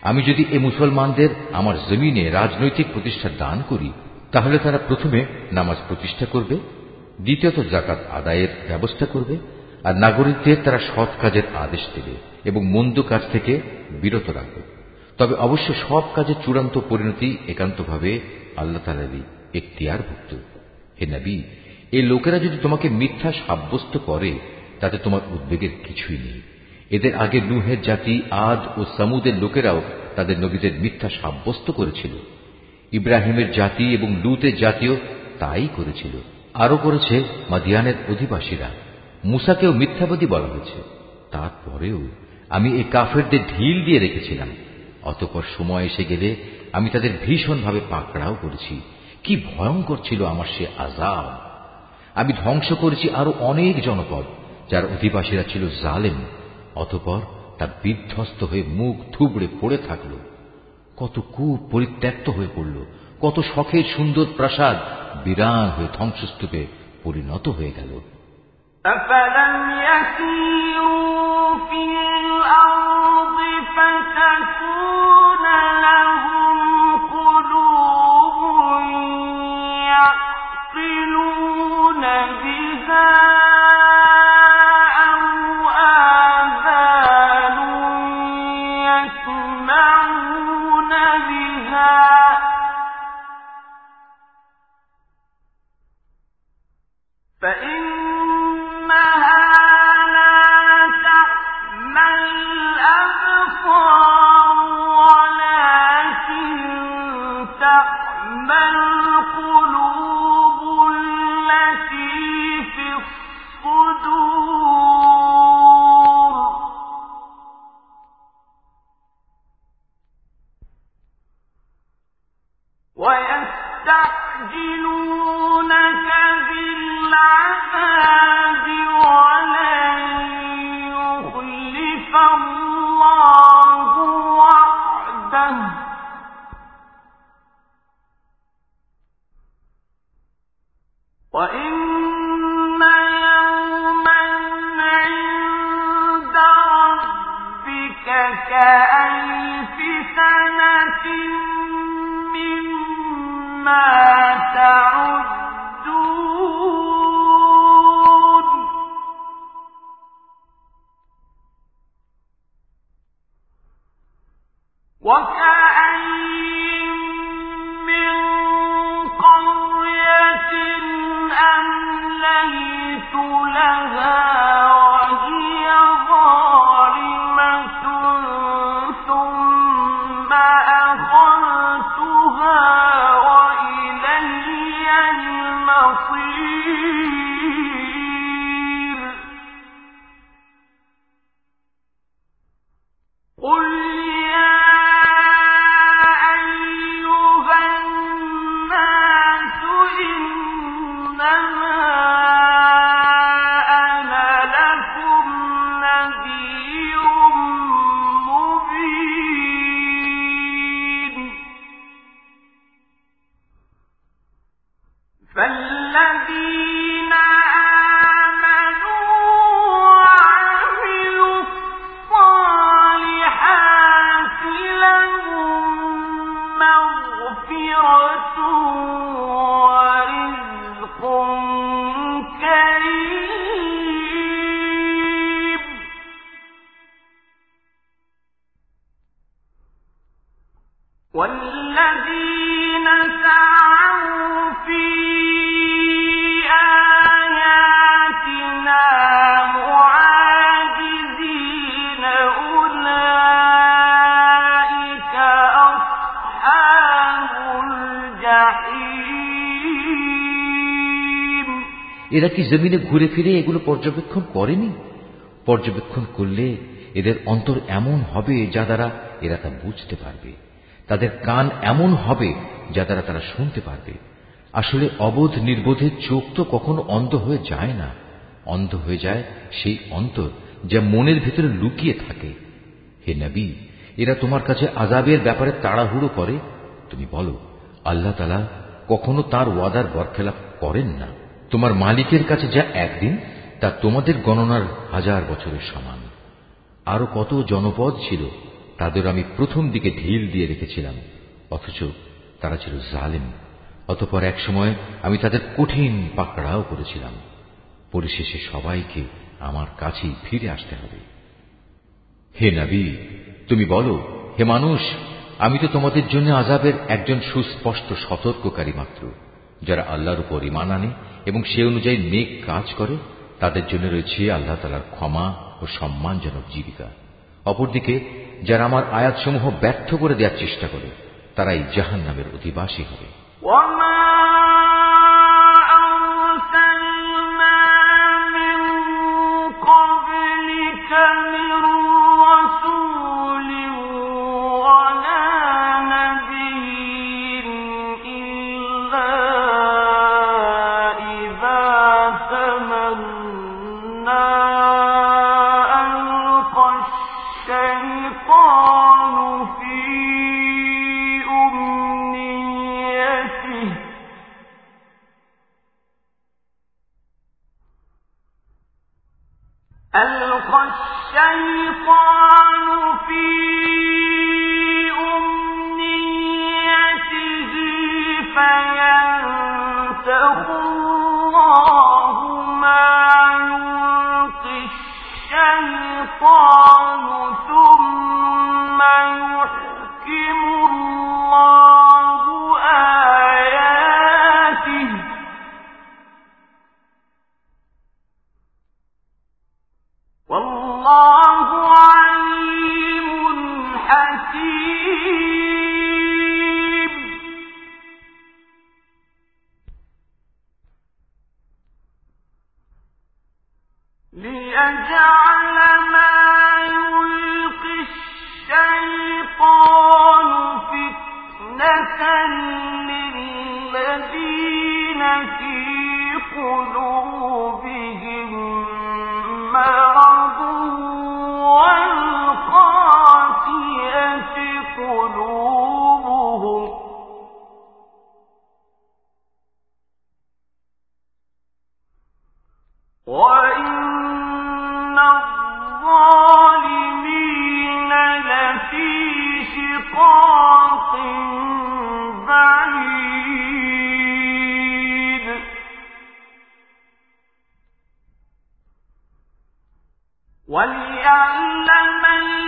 আমি যদি এ মুসলমানদের আমার জমিনে রাজনৈতিক প্রতিষ্ঠা দান করি, তাহলে তারা প্রথমে নামাজ প্রতিষ্ঠা করবে, দ্বিতীয়ত যাকাত আদায়ের ব্যবস্থা করবে, আর নাগরিকদের তারা সৎ কাজের আদেশ দেবে এবং মন্দ কাজ থেকে বিরত রাখবে। তবে অবশ্য সব কাজের চূড়ান্ত পরিণতি একান্তভাবে আল্লাহ তাআলারই এখতিয়ারভুক্ত। হে নবী, এই লোকেরা যদি তোমাকে মিথ্যা সাব্যস্ত করে তাতে তোমার উদ্বেগের কিছুই নেই। এদের আগে নূহের জাতি আদ ও সামুদের লোকেরাও তাদের নবীদের মিথ্যা সাব্যস্ত করেছিল। ইব্রাহিমের জাতি এবং লূতের জাতিও তাই করেছিল। আরো করেছে মাদিয়ানের অধিবাসীরা। মুসাকেও মিথ্যাবাদী বলা হয়েছে। তারপরেও আমি এই কাফেরদের ঢিল দিয়ে রেখেছিলাম। অতঃপর সময় এসে গেলে আমি তাদের ভীষণভাবে পাকড়াও করেছি। কি ভয়ঙ্কর ছিল আমার সে আযাব! আমি ধ্বংস করেছি আরো অনেক জনপদ যার অধিবাসীরা ছিল জালেম। অতঃপর তা বিধ্বস্ত হয়ে মুখ থুবড়ে পড়ে থাকল। কত কূপ পরিত্যক্ত হয়ে পড়ল, কত শখের সুন্দর প্রাসাদ বিরান হয়ে ধ্বংসস্তূপে পরিণত হয়ে গেল। أفلم يسيروا في الأرض فتكون لهم قلوب يعقلون بها أو آذان يسمعون بها فإن ويستعجلونك بالعذاب ولن يخلف الله وعده وإن يوما عند ربك كألف سنة مما تعدون وكأين من قرية أمليت لها وهي ظالمة ثم أخذتها وإلي المصير قل فالذين آمنوا وعملوا الصالحات لهم مغفرة ورزق كريم والذين سعوا في এরা কি জমিনে ঘুরে ফিরে এগুলো পর্যবেক্ষণ করেনি? পর্যবেক্ষণ করলে এদের অন্তর এমন হবে যা দ্বারা এরা তা বুঝতে পারবে, তাদের কান এমন হবে যা দ্বারা তারা শুনতে পারবে। আসলে অবোধ নির্বোধের চোখ তো কখনো অন্ধ হয়ে যায় না। অন্ধ হয়ে যায় সেই অন্তর যা মনের ভিতরে লুকিয়ে থাকে। হে নবী, এরা তোমার কাছে আযাবের ব্যাপারে তাড়াহুড়ো করে। তুমি বলো, আল্লাহ তাআলা কখনো তার ওয়াদার বরখেলাপ করেন না। তোমার মালিকের কাছে যা একদিন তা তোমাদের গণনার হাজার বছরের সমান। আরো কত জনপদ ছিল তাদের আমি প্রথম দিকে ঢিল দিয়ে রেখেছিলাম, অথচ তারা ছিল জালিম। অতঃপর এক সময় আমি তাদের কঠিন পাকড়াও করেছিলাম। পরিশেষে সবাইকে আমার কাছেই ফিরে আসতে হবে। হে নবী, তুমি বলো, হে মানুষ, আমি তো তোমাদের জন্য আযাবের একজন সুস্পষ্ট সতর্ককারী মাত্র। যারা আল্লাহর উপর ঈমান আনে এবং সে অনুযায়ী নেক কাজ করে, তাদের জন্য রয়েছে আল্লাহ তাআলার ক্ষমা ও সম্মানজনক জীবিকা। অপরদিকে যারা আমার আয়াতসমূহ ব্যর্থ করে দেওয়ার চেষ্টা করে, তারাই জাহান্নামের অধিবাসী হবে। ألقى الشيطان في أمنيته فينسخ الله ما يلقي الشيطان ثم يحكم الله آياته والله عليم حكيم ليجعل ما يلقي الشيطان فتنة للذين في قلوبهم مرض والقاسية قلوبهم وإن الظالمين لفي شقاق بعيد وليعلم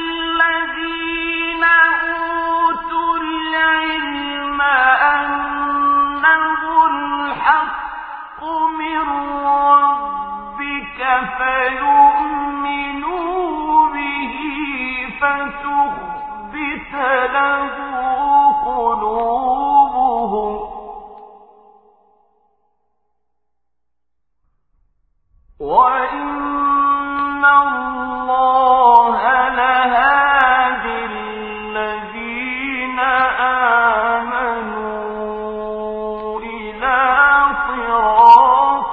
الذين أوتوا العلم أنه الحق من ربك فيؤمنوا به فتخبت له قلوبهم وإن الله لهادي الذين آمنوا إلى صراط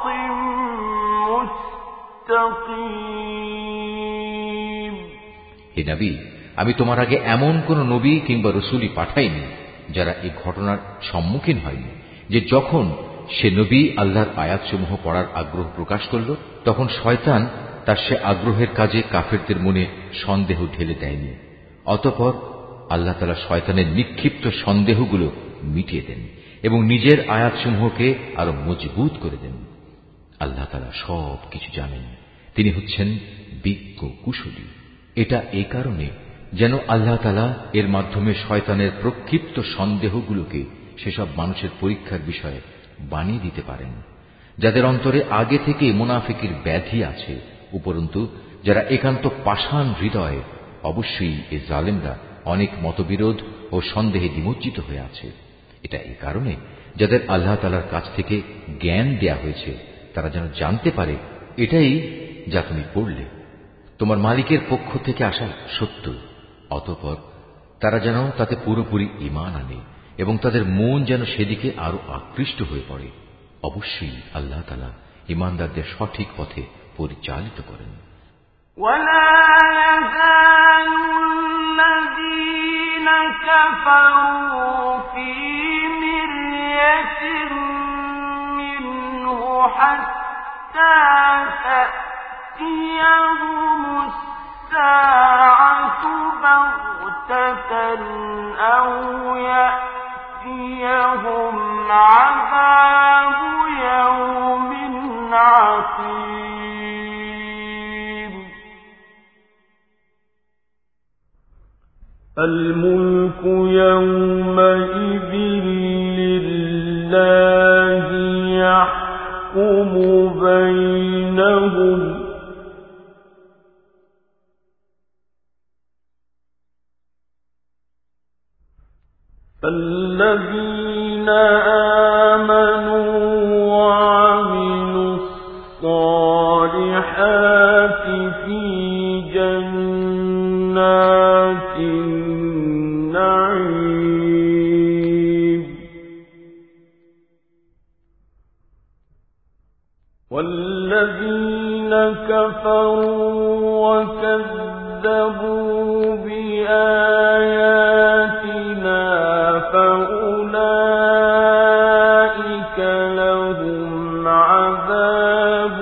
مستقيم হে নবী, আমি তোমার আগে এমন কোন নবী কিংবা রাসূলই পাঠাইনি যারা এই ঘটনার সম্মুখীন হয়নি যে যখন সে নবী আল্লাহর আয়াতসমূহ পড়ার আগ্রহ প্রকাশ করল, তখন শয়তান তার সে আগ্রহের কাজে কাফেরদের মনে সন্দেহ ঢেলে দেয়নি। অতঃপর আল্লাহ তাআলা শয়তানের নিক্ষিপ্ত সন্দেহগুলো মিটিয়ে দেন এবং নিজের আয়াতসমূহকে আরো মজবুত করে দেন। আল্লাহ তাআলা সব কিছু জানেন, তিনি হচ্ছেন বিজ্ঞ কুশলী। এটা এই কারণে যেন আল্লাহ তাআলা এর মাধ্যমে শয়তানের প্রক্ষিপ্ত সন্দেহগুলোকে সেসব মানুষের পরীক্ষার বিষয়ে বানিয়ে দিতে পারেন যাদের অন্তরে আগে থেকে মুনাফিকের ব্যাধি আছে। উপরন্তু যারা একান্ত পাষাণ হৃদয়, অবশ্যই এই জালেমরা অনেক মতবিরোধ ও সন্দেহে নিমজ্জিত হয়ে আছে। এটা এই কারণে যাদের আল্লাহ তাআলার কাছ থেকে জ্ঞান দেয়া হয়েছে, তারা যেন জানতে পারে এটাই যা তুমি পড়লে তোমার মালিকের পক্ষ থেকে আসা সত্য। অতঃপর তারা যেন তাতে পুরোপুরি ঈমান আনে এবং তাদের মন যেন সেদিকে আরো আকৃষ্ট হয়ে পড়ে। অবশ্যই আল্লাহ তাআলা ঈমানদারদের সঠিক পথে পরিচালিত করেন। ولا يزال الذين كفروا في مرية منه حتى تأتيهم الساعة بغتة بغتة أو يأتيهم عذاب يوم عقيم الملك يومئذ لله يحكم بينهم فالذين آمنوا وعملوا الصالحات في جنات النعيم والذين كفروا وكذبوا بآياتنا فأولئك لهم عذاب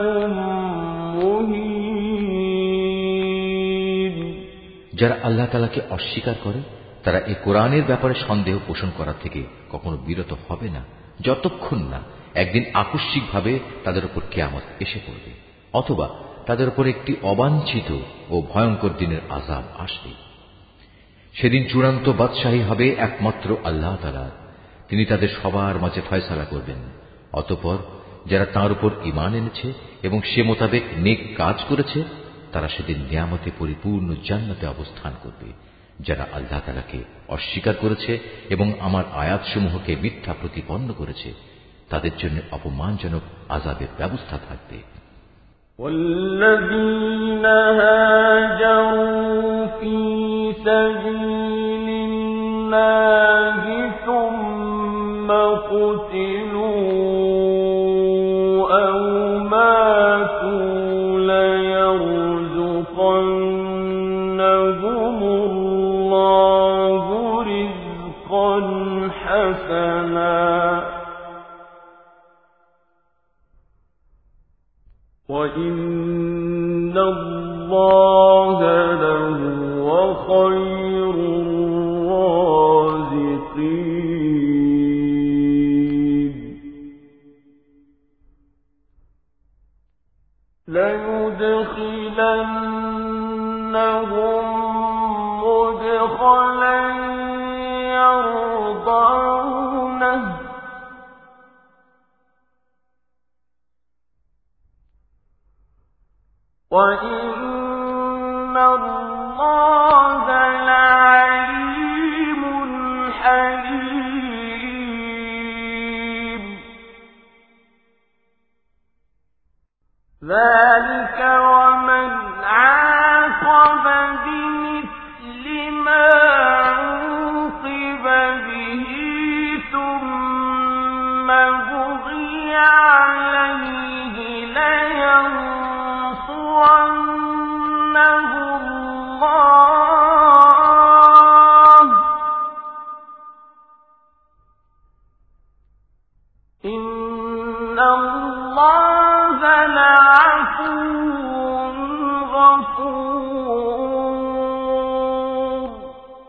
مهين যারা আল্লাহ তাআলাকে অস্বীকার করে তারা এই কোরআনের ব্যাপারে সন্দেহ পোষণ করা থেকে কখনো বিরত হবে না যতক্ষণ না একদিন আকস্মিকভাবে তাদের উপর কিয়ামত এসে পড়বে অথবা তাদের উপর একটি অবাঞ্ছিত ও ভয়ঙ্কর দিনের আযাব আসবে। সেদিন চূড়ান্ত বাদশাহী হবে একমাত্র আল্লাহ তাআলার। তিনি তাদের সবার মাঝে ফয়সালা করবেন। অতঃপর যারা তাঁর উপর ঈমান এনেছে এবং সে মোতাবেক নেক কাজ করেছে তারা সেদিন নিয়ামতে পরিপূর্ণ জান্নাতে অবস্থান করবে। যারা আল্লাহ তাআলাকে অস্বীকার করেছে এবং আমার আয়াতসমূহকে মিথ্যা প্রতিপন্ন করেছে তাদের জন্য অপমানজনক আযাবের ব্যবস্থা থাকবে। والذين هاجروا في سبيل الله ثم قتلوا أو ماتوا ليرزقنهم الله رزقا حسنا وَإِنَّ اللَّهَ لَهُوَ خَيْرُ الرَّازِقِينَ لَيُدْخِلَنَّهُم مُّدْخَلًا يَرْضَوْنَهُ وَإِنَّ اللَّهَ لَعَلِيمٌ حَلِيمٌ ذَلِكَ وَمَنْ عَاقَبَ بِمِثْلِ مَا عُوقِبَ بِهِ ثُمَّ بُغِيَ عَلَيْهِ لَيَنصُرَنَّهُ اللَّهُ إِنَّ اللَّهَ لَعَفُوٌّ غَفُورٌ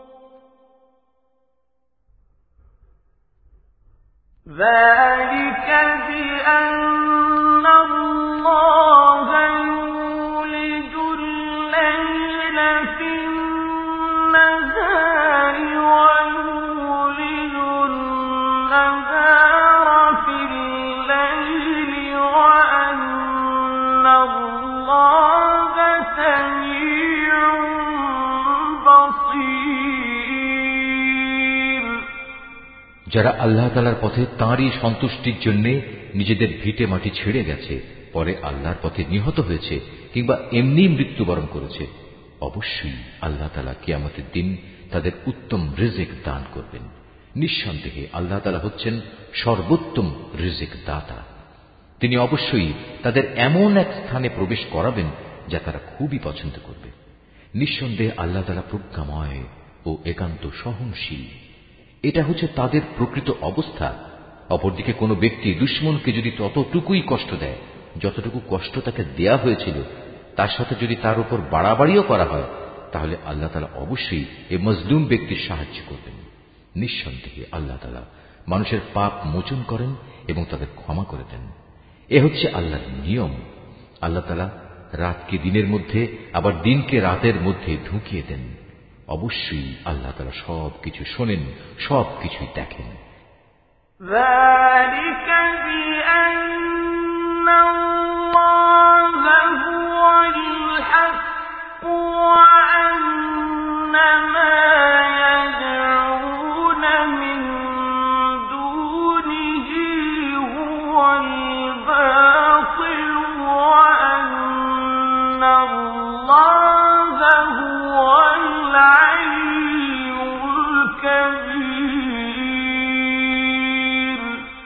ذَلِكَ بِأَنَّ اللَّهَ يُولِجُ اللَّيْلَ فِي النَّهَارِ وَيُولِجُ النَّهَارَ فِي اللَّيْلِ وَأَنَّ اللَّهَ سَمِيعٌ بَصِيرٌ যারা আল্লাহ তাআলার পথে তাঁরই সন্তুষ্টির জন্য নিজেদের ভিটে মাটি ছেড়ে গেছে পরে আল্লাহর পথে নিহত হয়েছে কিংবা এমনি মৃত্যুবরণ করেছে অবশ্যই আল্লাহ তাআলা কিয়ামতের দিন তাদের উত্তম রিজিক দান করবেন। নিঃসন্দেহে আল্লাহ তাআলা হচ্ছেন সর্বোত্তম রিজিক দাতা। তিনি অবশ্যই তাদের এমন এক স্থানে প্রবেশ করাবেন যা তারা খুবই পছন্দ করবে। নিঃসন্দেহে আল্লাহ তাআলা প্রজ্ঞাময় ও একান্ত সহনশীল। এটা হচ্ছে তাদের প্রকৃত অবস্থা। অপরদিকে কোনো ব্যক্তি দুশমনকে যদি ততটুকুই কষ্ট দেয় যতটুকু কষ্ট তাকে দেয়া হয়েছিল তার সাথে যদি তার উপর বাড়াবাড়িও করা হয় তাহলে আল্লাহ তাআলা অবশ্যই এই মজলুম ব্যক্তির সাহায্য করবেন। নিঃসন্দেহে আল্লাহ তাআলা মানুষের পাপ মোচন করেন এবং তাদের ক্ষমা করে দেন। এ হচ্ছে আল্লাহর নিয়ম। আল্লাহ তাআলা রাতকে দিনের মধ্যে আবার দিনকে রাতের মধ্যে ঢুকিয়ে দেন। অবশ্যই আল্লাহ তাআলা সবকিছু শোনেন, সবকিছুই দেখেন। ذلك بأن الله هو الحق وأن ما يدعون من دونه هو الباطل وأن الله هو العلي الكبير.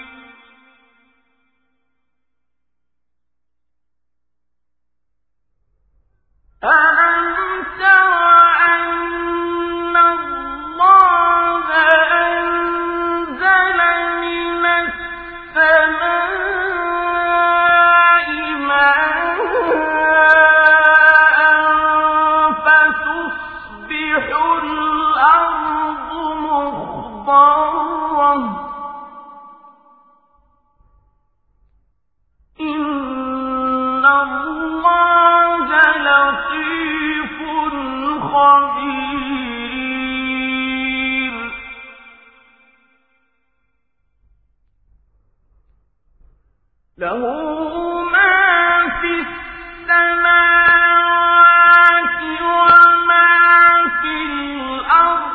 أَلَمْ تَرَ أَنَّ اللَّهَ أَنزَلَ مِنَ السَّمَاءِ مَاءً فَتُصْبِحُ الْأَرْضُ مُخْضَرَّةً ۗ إِنَّ اللَّهَ لطيف خبير. له ما في السماوات وما في الأرض.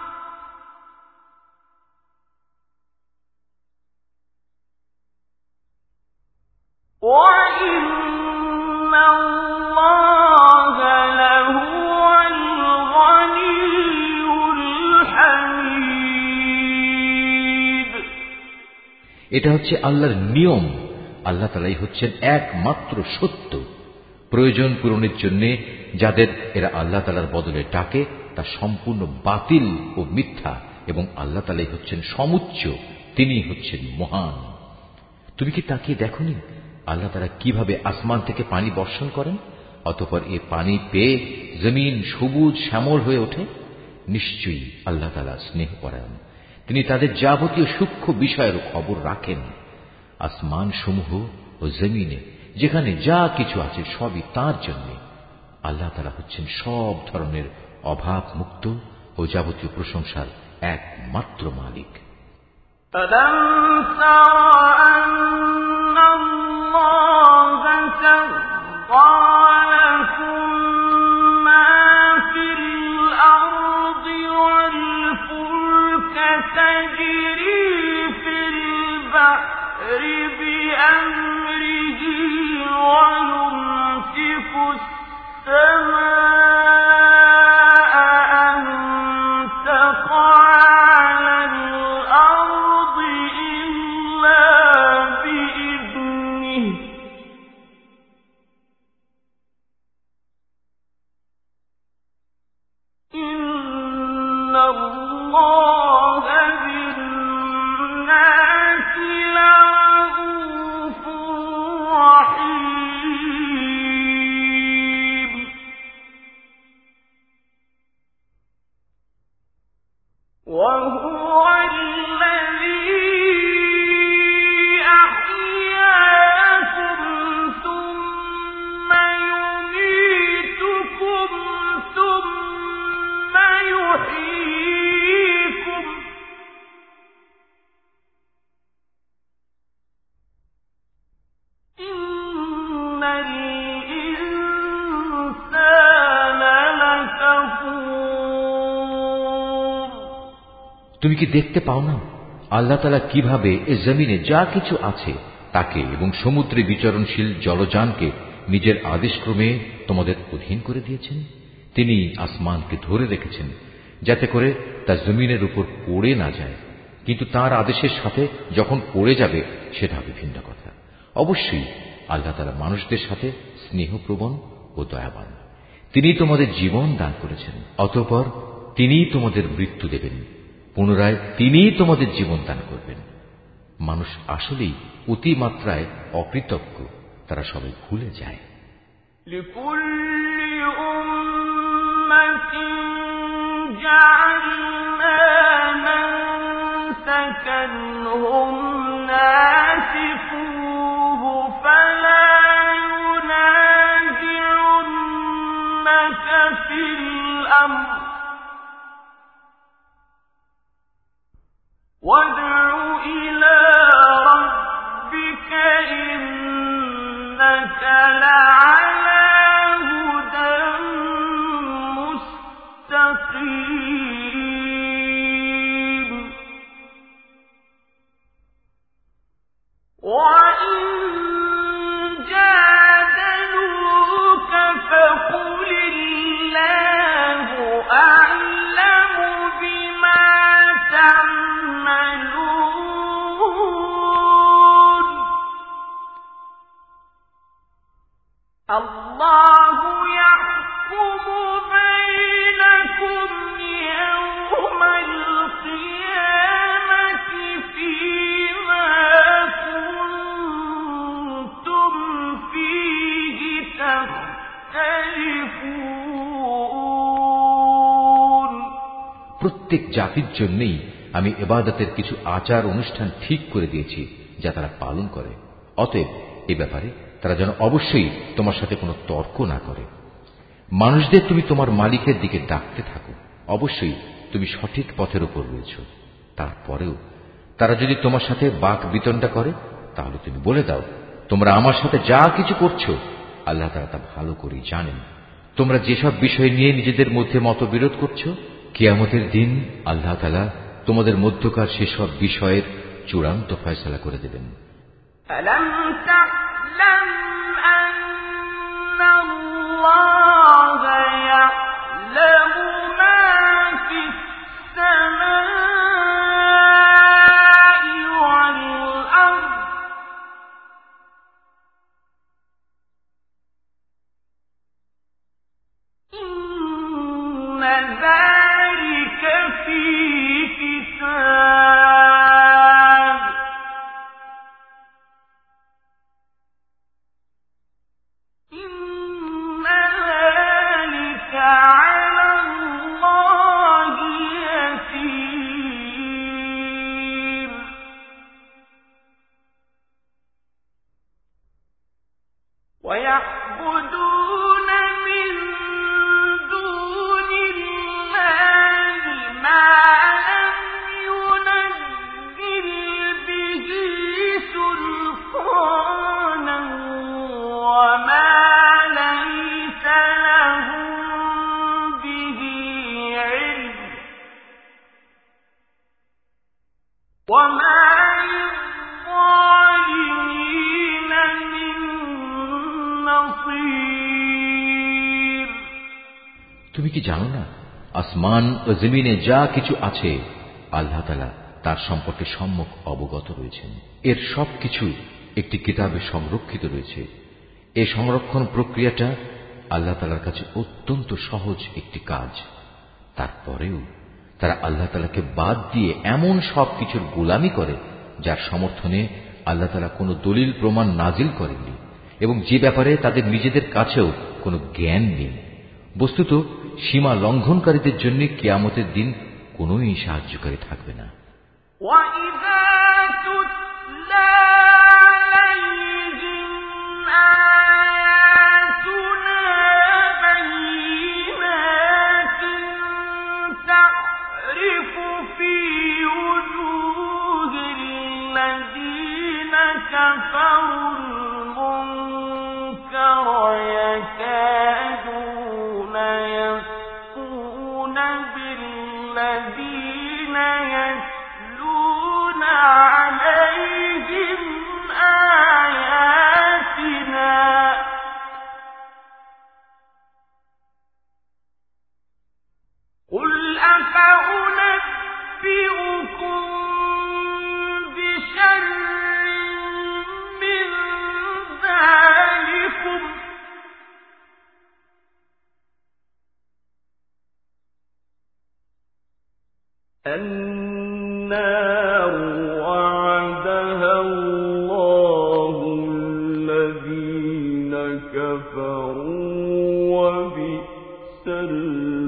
وَإِنَّ اللَّهَ لَهُوَ الْغَنِيُّ الْحَمِيدُ. এটা হচ্ছে আল্লাহর নিয়ম। আল্লাহ তাআলাই হচ্ছেন একমাত্র সত্য। প্রয়োজন পূরণের জন্য যাদের এরা আল্লাহ তাআলার বদলে ডাকে তা সম্পূর্ণ বাতিল ও মিথ্যা, এবং আল্লাহ তাআলাই হচ্ছেন সমুচ্চ, তিনি হচ্ছেন মহান। তুমি কি তাকিয়ে দেখোনি আল্লাহ তাআলা কিভাবে আসমান থেকে পানি বর্ষণ করেন, অতঃপর এ পানি পেয়ে জমিন সবুজ শ্যামল হয়ে ওঠে? নিশ্চয়ই আল্লাহ তাআলা স্নেহপরায়ণ, তিনি তাদের যাবতীয় সূক্ষ্ম বিষয়ের খবর রাখেন। আসমান সমূহ ও জমিনে যেখানে যা কিছু আছে সবই তাঁর জন্য। আল্লাহ তাআলা হচ্ছেন সব ধরনের অভাব মুক্ত ও যাবতীয় প্রশংসার একমাত্র মালিক। أَلَمْ تَرَ أَنَّ اللَّهَ سَخَّرَ لَكُم مَّا فِي الْأَرْضِ وَالْفُلْكَ تَجْرِي فِي الْبَحْرِ بِأَمْرِهِ وَيُمْسِكُ السَّمَاءَ أَن تَقَعَ عَلَى الْأَرْضِ إِلَّا بِإِذْنِهِ ۗ إِنَّ اللَّهَ بِالنَّاسِ لَرَءُوفٌ رَحِيمٌ. وَهُوَ الَّذِي أَحْيَاكُمْ ثُمَّ يُمِيتُكُمْ ثُمَّ يُحْيِيكُمْ ۖ إِنَّ الْإِنسَانَ لَكَفُورٌ. তুমি কি দেখতে পাও না আল্লাহ তাআলা কিভাবে এ জমিনে যা কিছু আছে তাকে এবং সমুদ্রে বিচরণশীল জলযানকে নিজের আদেশক্রমে তোমাদের অধীন করে দিয়েছেন? তিনি আসমানকে ধরে রেখেছেন যাতে করে তা জমিনের উপর পড়ে না যায়, কিন্তু তার আদেশের সাথে যখন পড়ে যাবে সেটা হবে ভিন্ন কথা। অবশ্যই আল্লাহ তাআলা মানুষদের সাথে স্নেহপ্রবণ ও দয়াবান। তিনি তোমাদের জীবন দান করেছেন, অতঃপর তিনি তোমাদের মৃত্যু দেবেন, পুনরায় তিনি তোমাদের জীবন দান করবেন। মানুষ আসলেই অতিমাত্রায় অকৃতজ্ঞ, তারা সবাই ভুলে যায়। لِكُلِّ أُمَّةٍ جعلنا منسكنهم ناسكوه فلا ينازعنك في الأمر وادع إلى ربك إنك لعلى هدى مستقيم وإن جادلوك فقل الله أعلم بما تعملون الله يحكم بينكم يوم القيامة فيما كنتم فيه تختلفون প্রত্যেক জাতির জন্যই আমি ইবাদতের কিছু আচার অনুষ্ঠান ঠিক করে দিয়েছি যা তারা পালন করে। অতএব এই ব্যাপারে তারা যেন অবশ্যই তোমার সাথে কোনো তর্ক না করে। মানুষদের তুমি তোমার মালিকের দিকে ডাকতে থাকো, অবশ্যই তুমি সঠিক পথের উপর রয়েছ। তারপরেও তারা যদি তোমার সাথে বাক বিতণ্ডা করে তাহলে তুমি বলে দাও, তোমরা আমার সাথে যা কিছু করছো আল্লাহ তাআলা তা ভালো করে জানেন। তোমরা যেসব বিষয় নিয়ে নিজেদের মধ্যে মতবিরোধ করছো, কিয়ামতের দিন আল্লাহ তাআলা তোমাদের মধ্যকার সেসব বিষয়ের চূড়ান্ত ফয়সালা করে দেবেন। ألم تعلم أن الله يعلم ما في السماء والأرض إن ذلك في كتاب إن ذلك على الله يسير ويعبدون من دون الله ما لم ينزل به سلطانا وما ليس لهم به علم وما للظالمين من نصير তুমি কি জানো না, আসমান ও জমিনে যা কিছু আছে আল্লাহ তাআলা তার সম্পর্কে সম্যক অবগত রয়েছেন। এর সবকিছু একটি কিতাবে সংরক্ষিত রয়েছে। এই সংরক্ষণ প্রক্রিয়াটা আল্লাহ তাআলার কাছে অত্যন্ত সহজ একটি কাজ। তারপরেও তারা আল্লাহ তাআলাকে বাদ দিয়ে এমন সব কিছুর গোলামি করে যার সমর্থনে আল্লাহ তাআলা কোনো দলিল প্রমাণ নাজিল করেননি এবং যে ব্যাপারে তাদের নিজেদের কাছেও কোনো জ্ঞান নেই। বস্তুত সীমা লঙ্ঘনকারীদের জন্য কিয়ামতের দিন কোনোই সাহায্যকারী থাকবে না। وَإِذَا تُتْلَى عَلَيْهِمْ آيَاتُنَا بَيِّنَاتٍ تَعْرِفُ فِي وُجُوهِ الَّذِينَ كَفَرُوا الْمُنكَرَ يَكَادُونَ يَسْطُونَ بِالَّذِينَ يَتْلُونَ عَلَيْهِمْ آيَاتِنَا قُلْ أَفَأُنَبِّئُكُم بِشَرٍّ مِّن ذَٰلِكُمْ النَّارُ وَعَدَهَا اللَّهُ الَّذِينَ كَفَرُوا وَبِئْسَ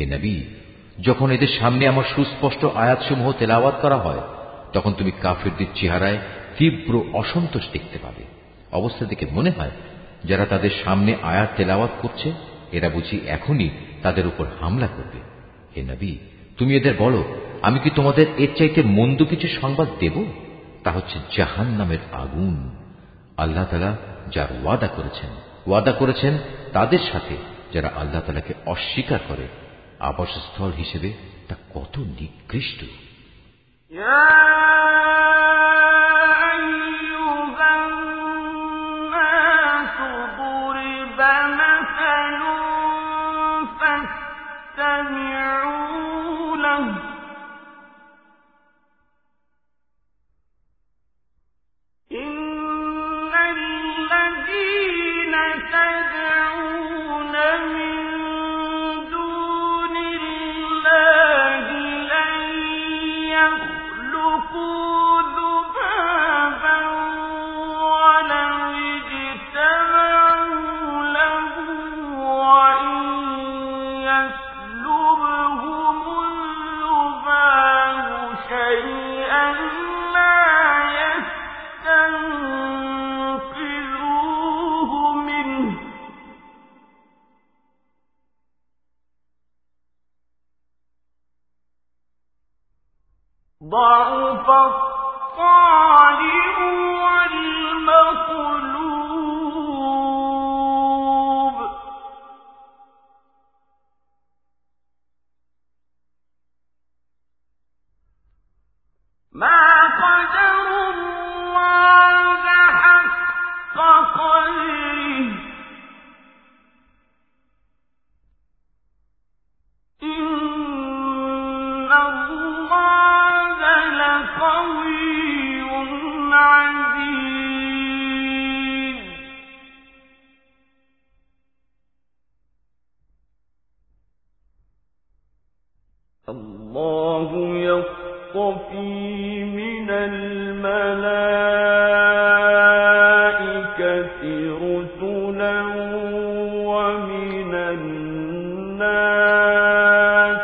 হে নবী, যখন এদের সামনে আমার সুস্পষ্ট আয়াতসমূহ তেলাওয়াত করা হয়, তখন তুমি কাফিরদের চেহারায় তীব্র অসন্তোষ দেখতে পাবে। অবস্থা দেখে মনে হয় যারা তাদের সামনে আয়াত তেলাওয়াত করছে এরা বুঝি এখনই তাদের উপর হামলা করবে। হে নবী, তুমি এদের বলো, আমি কি তোমাদের এর চাইতে মন্দ কিছু সংবাদ দেব? তা হচ্ছে জাহান্নামের আগুন। আল্লাহ তাআলা যার ওয়াদা করেছেন ওয়াদা করেছেন তাদের সাথে যারা আল্লাহ তাআলাকে অস্বীকার করে, আবাসস্থল হিসেবে তা কত নিকৃষ্ট। ضعف الطالب والمطلوب ما قدر الله حق قدره إن الله لقوي عزيز الله يصطفي من الملائكة رسلا ومن الناس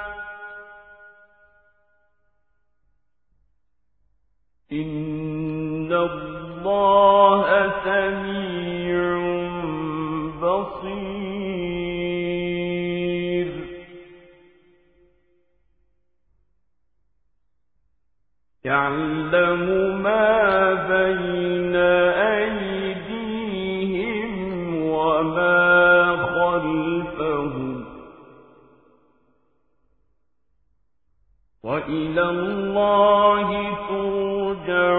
إن الله سميع بصير يعلم ما بين أيديهم وما خلفهم وإلى الله ترجع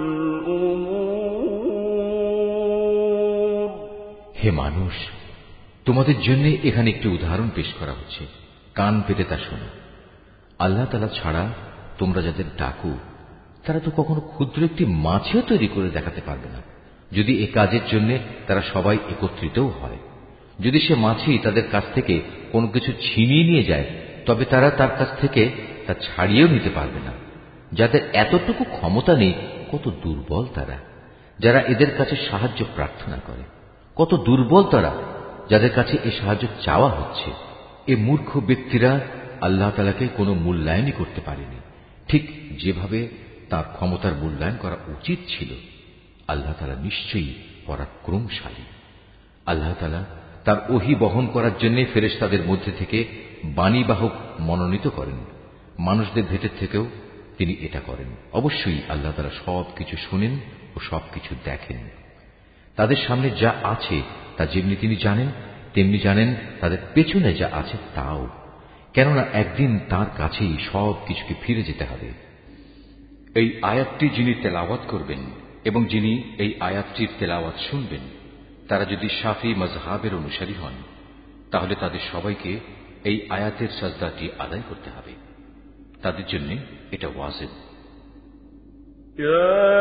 الأمور হে মানুষ, তোমাদের জন্য এখানে একটি উদাহরণ পেশ করা হচ্ছে, কান পেতে তা শোনো। আল্লাহ তাআলা ছাড়া তোমরা যাদের ডাকো তারা তো কখনো ক্ষুদ্র একটি মাছিও তৈরি করে দেখাতে পারবে না, যদি এ কাজের জন্য তারা সবাই একত্রিতও হয়। যদি সে মাছি তাদের কাছ থেকে কোনো কিছু ছিনিয়ে নিয়ে যায়, তবে তারা তার কাছ থেকে তা ছাড়িয়েও নিতে পারবে না। যাদের এতটুকু ক্ষমতা নেই, কত দুর্বল তারা যারা এদের কাছে সাহায্য প্রার্থনা করে। কত দুর্বল তারা যাদের কাছে এ সাহায্য চাওয়া হচ্ছে। এ মূর্খ ব্যক্তিরা আল্লাহ তাআলাকে কোনো মূল্যায়নই করতে পারেনি, ঠিক যেভাবে তার ক্ষমতার মূল্যায়ন করা উচিত ছিল। আল্লাহ তাআলা নিশ্চয়ই পরাক্রমশালী। আল্লাহ তাআলা তার ওহী বহন করার জন্য ফেরেশতাদের মধ্যে থেকে বাণীবাহক মনোনীত করেন। মানুষদের ভেতর থেকেও তিনি এটা করেন। অবশ্যই আল্লাহ তাআলা সবকিছু শুনেন ও সবকিছু দেখেন। তাদের সামনে যা আছে তা যেমনি তিনি জানেন, তেমনি জানেন তাদের পেছনে যা আছে তাও, কেননা একদিন তার কাছেই সব কিছুকে ফিরে যেতে হবে। এই আয়াতটি যিনি তেলাওয়াত করবেন এবং যিনি এই আয়াতটির তেলাওয়াত শুনবেন, তারা যদি শাফি মাযহাবের অনুসারী হন, তাহলে তাদের সবাইকে এই আয়াতের সাজদাটি আদায় করতে হবে। তাদের জন্য এটা ওয়াজিব। ইয়া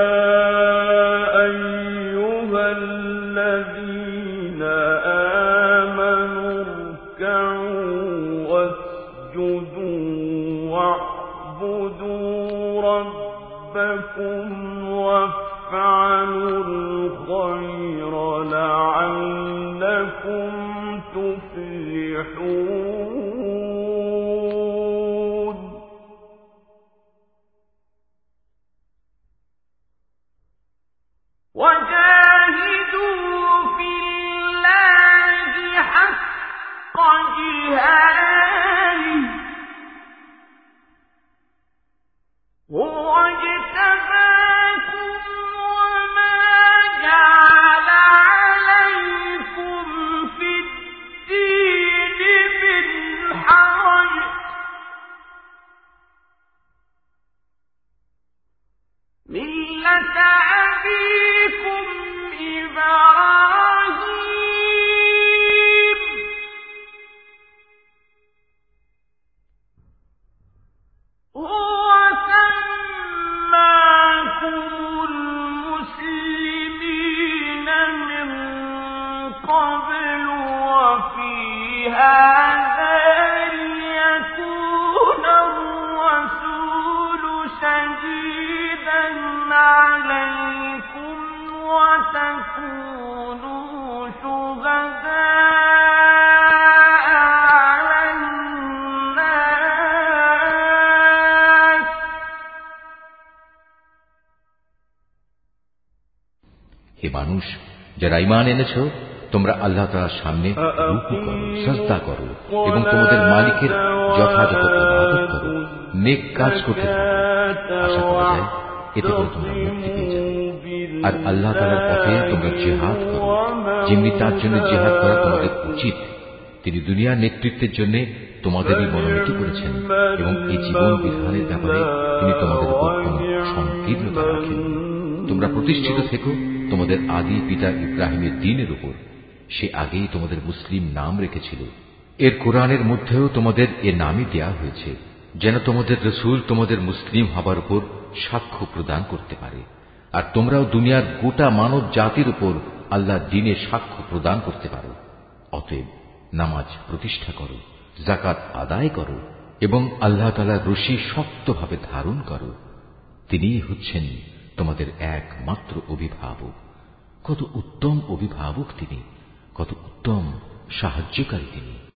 আইয়ুহাল্লাযীনা আমানু রুকউ ওয়াসজুদু ওয়া'বুদু রাব্বাকুম ওয়াফআলুল খায়রা লা'আল্লাকুম তুফলিহুন أبيكم إبراهيم هو سماكم المسلمين من قبل وفي هذا ليكون الرسول شهيدا عليكم وتكونوا شهداء على الناس হে মানুষ, যারা ঈমান এনেছ, তোমরা আল্লাহ তাআলার সামনে রুকু করো, সাজদা করো এবং তোমাদের মালিকের যথাযথ ইবাদত করো, নেক কাজ করতে থাকো। আশা করা যায় এতে করে তোমরা মুক্তি পেয়ে যাবে। আর আল্লাহ তাআলার পথে তোমরা জিহাদ করো, যেমনি তার জন্য জিহাদ করা তোমাদের উচিত। তিনি দুনিয়ার নেতৃত্বের জন্য তোমাদেরই মনোনীত করেছেন এবং এই জীবন বিধানের ব্যাপারে তিনি তোমাদের উপর কোন সংকীর্ণতা রাখেন। তোমরা প্রতিষ্ঠিত থেকো তোমাদের আদি পিতা ইব্রাহিমের দ্বীনের উপর। সে আগেই তোমাদের মুসলিম নাম রেখেছিল। এর কোরআনের মধ্যেও তোমাদের এ নামই দেয়া হয়েছে, যেন তোমাদের রাসূল তোমাদের মুসলিম হবার উপর সাক্ষ্য প্রদান করতে পারে, আর তোমরাও দুনিয়ার গোটা মানব জাতির উপর আল্লাহর দ্বীনে সাক্ষ্য প্রদান করতে পারো। অতএব নামাজ প্রতিষ্ঠা করো, যাকাত আদায় করো এবং আল্লাহ তাআলার রশি শক্তভাবে ধারণ করো। তিনিই হচ্ছেন তোমাদের একমাত্র অভিভাবক। কত উত্তম অভিভাবক তিনি, কত উত্তম সাহায্যকারী তিনি।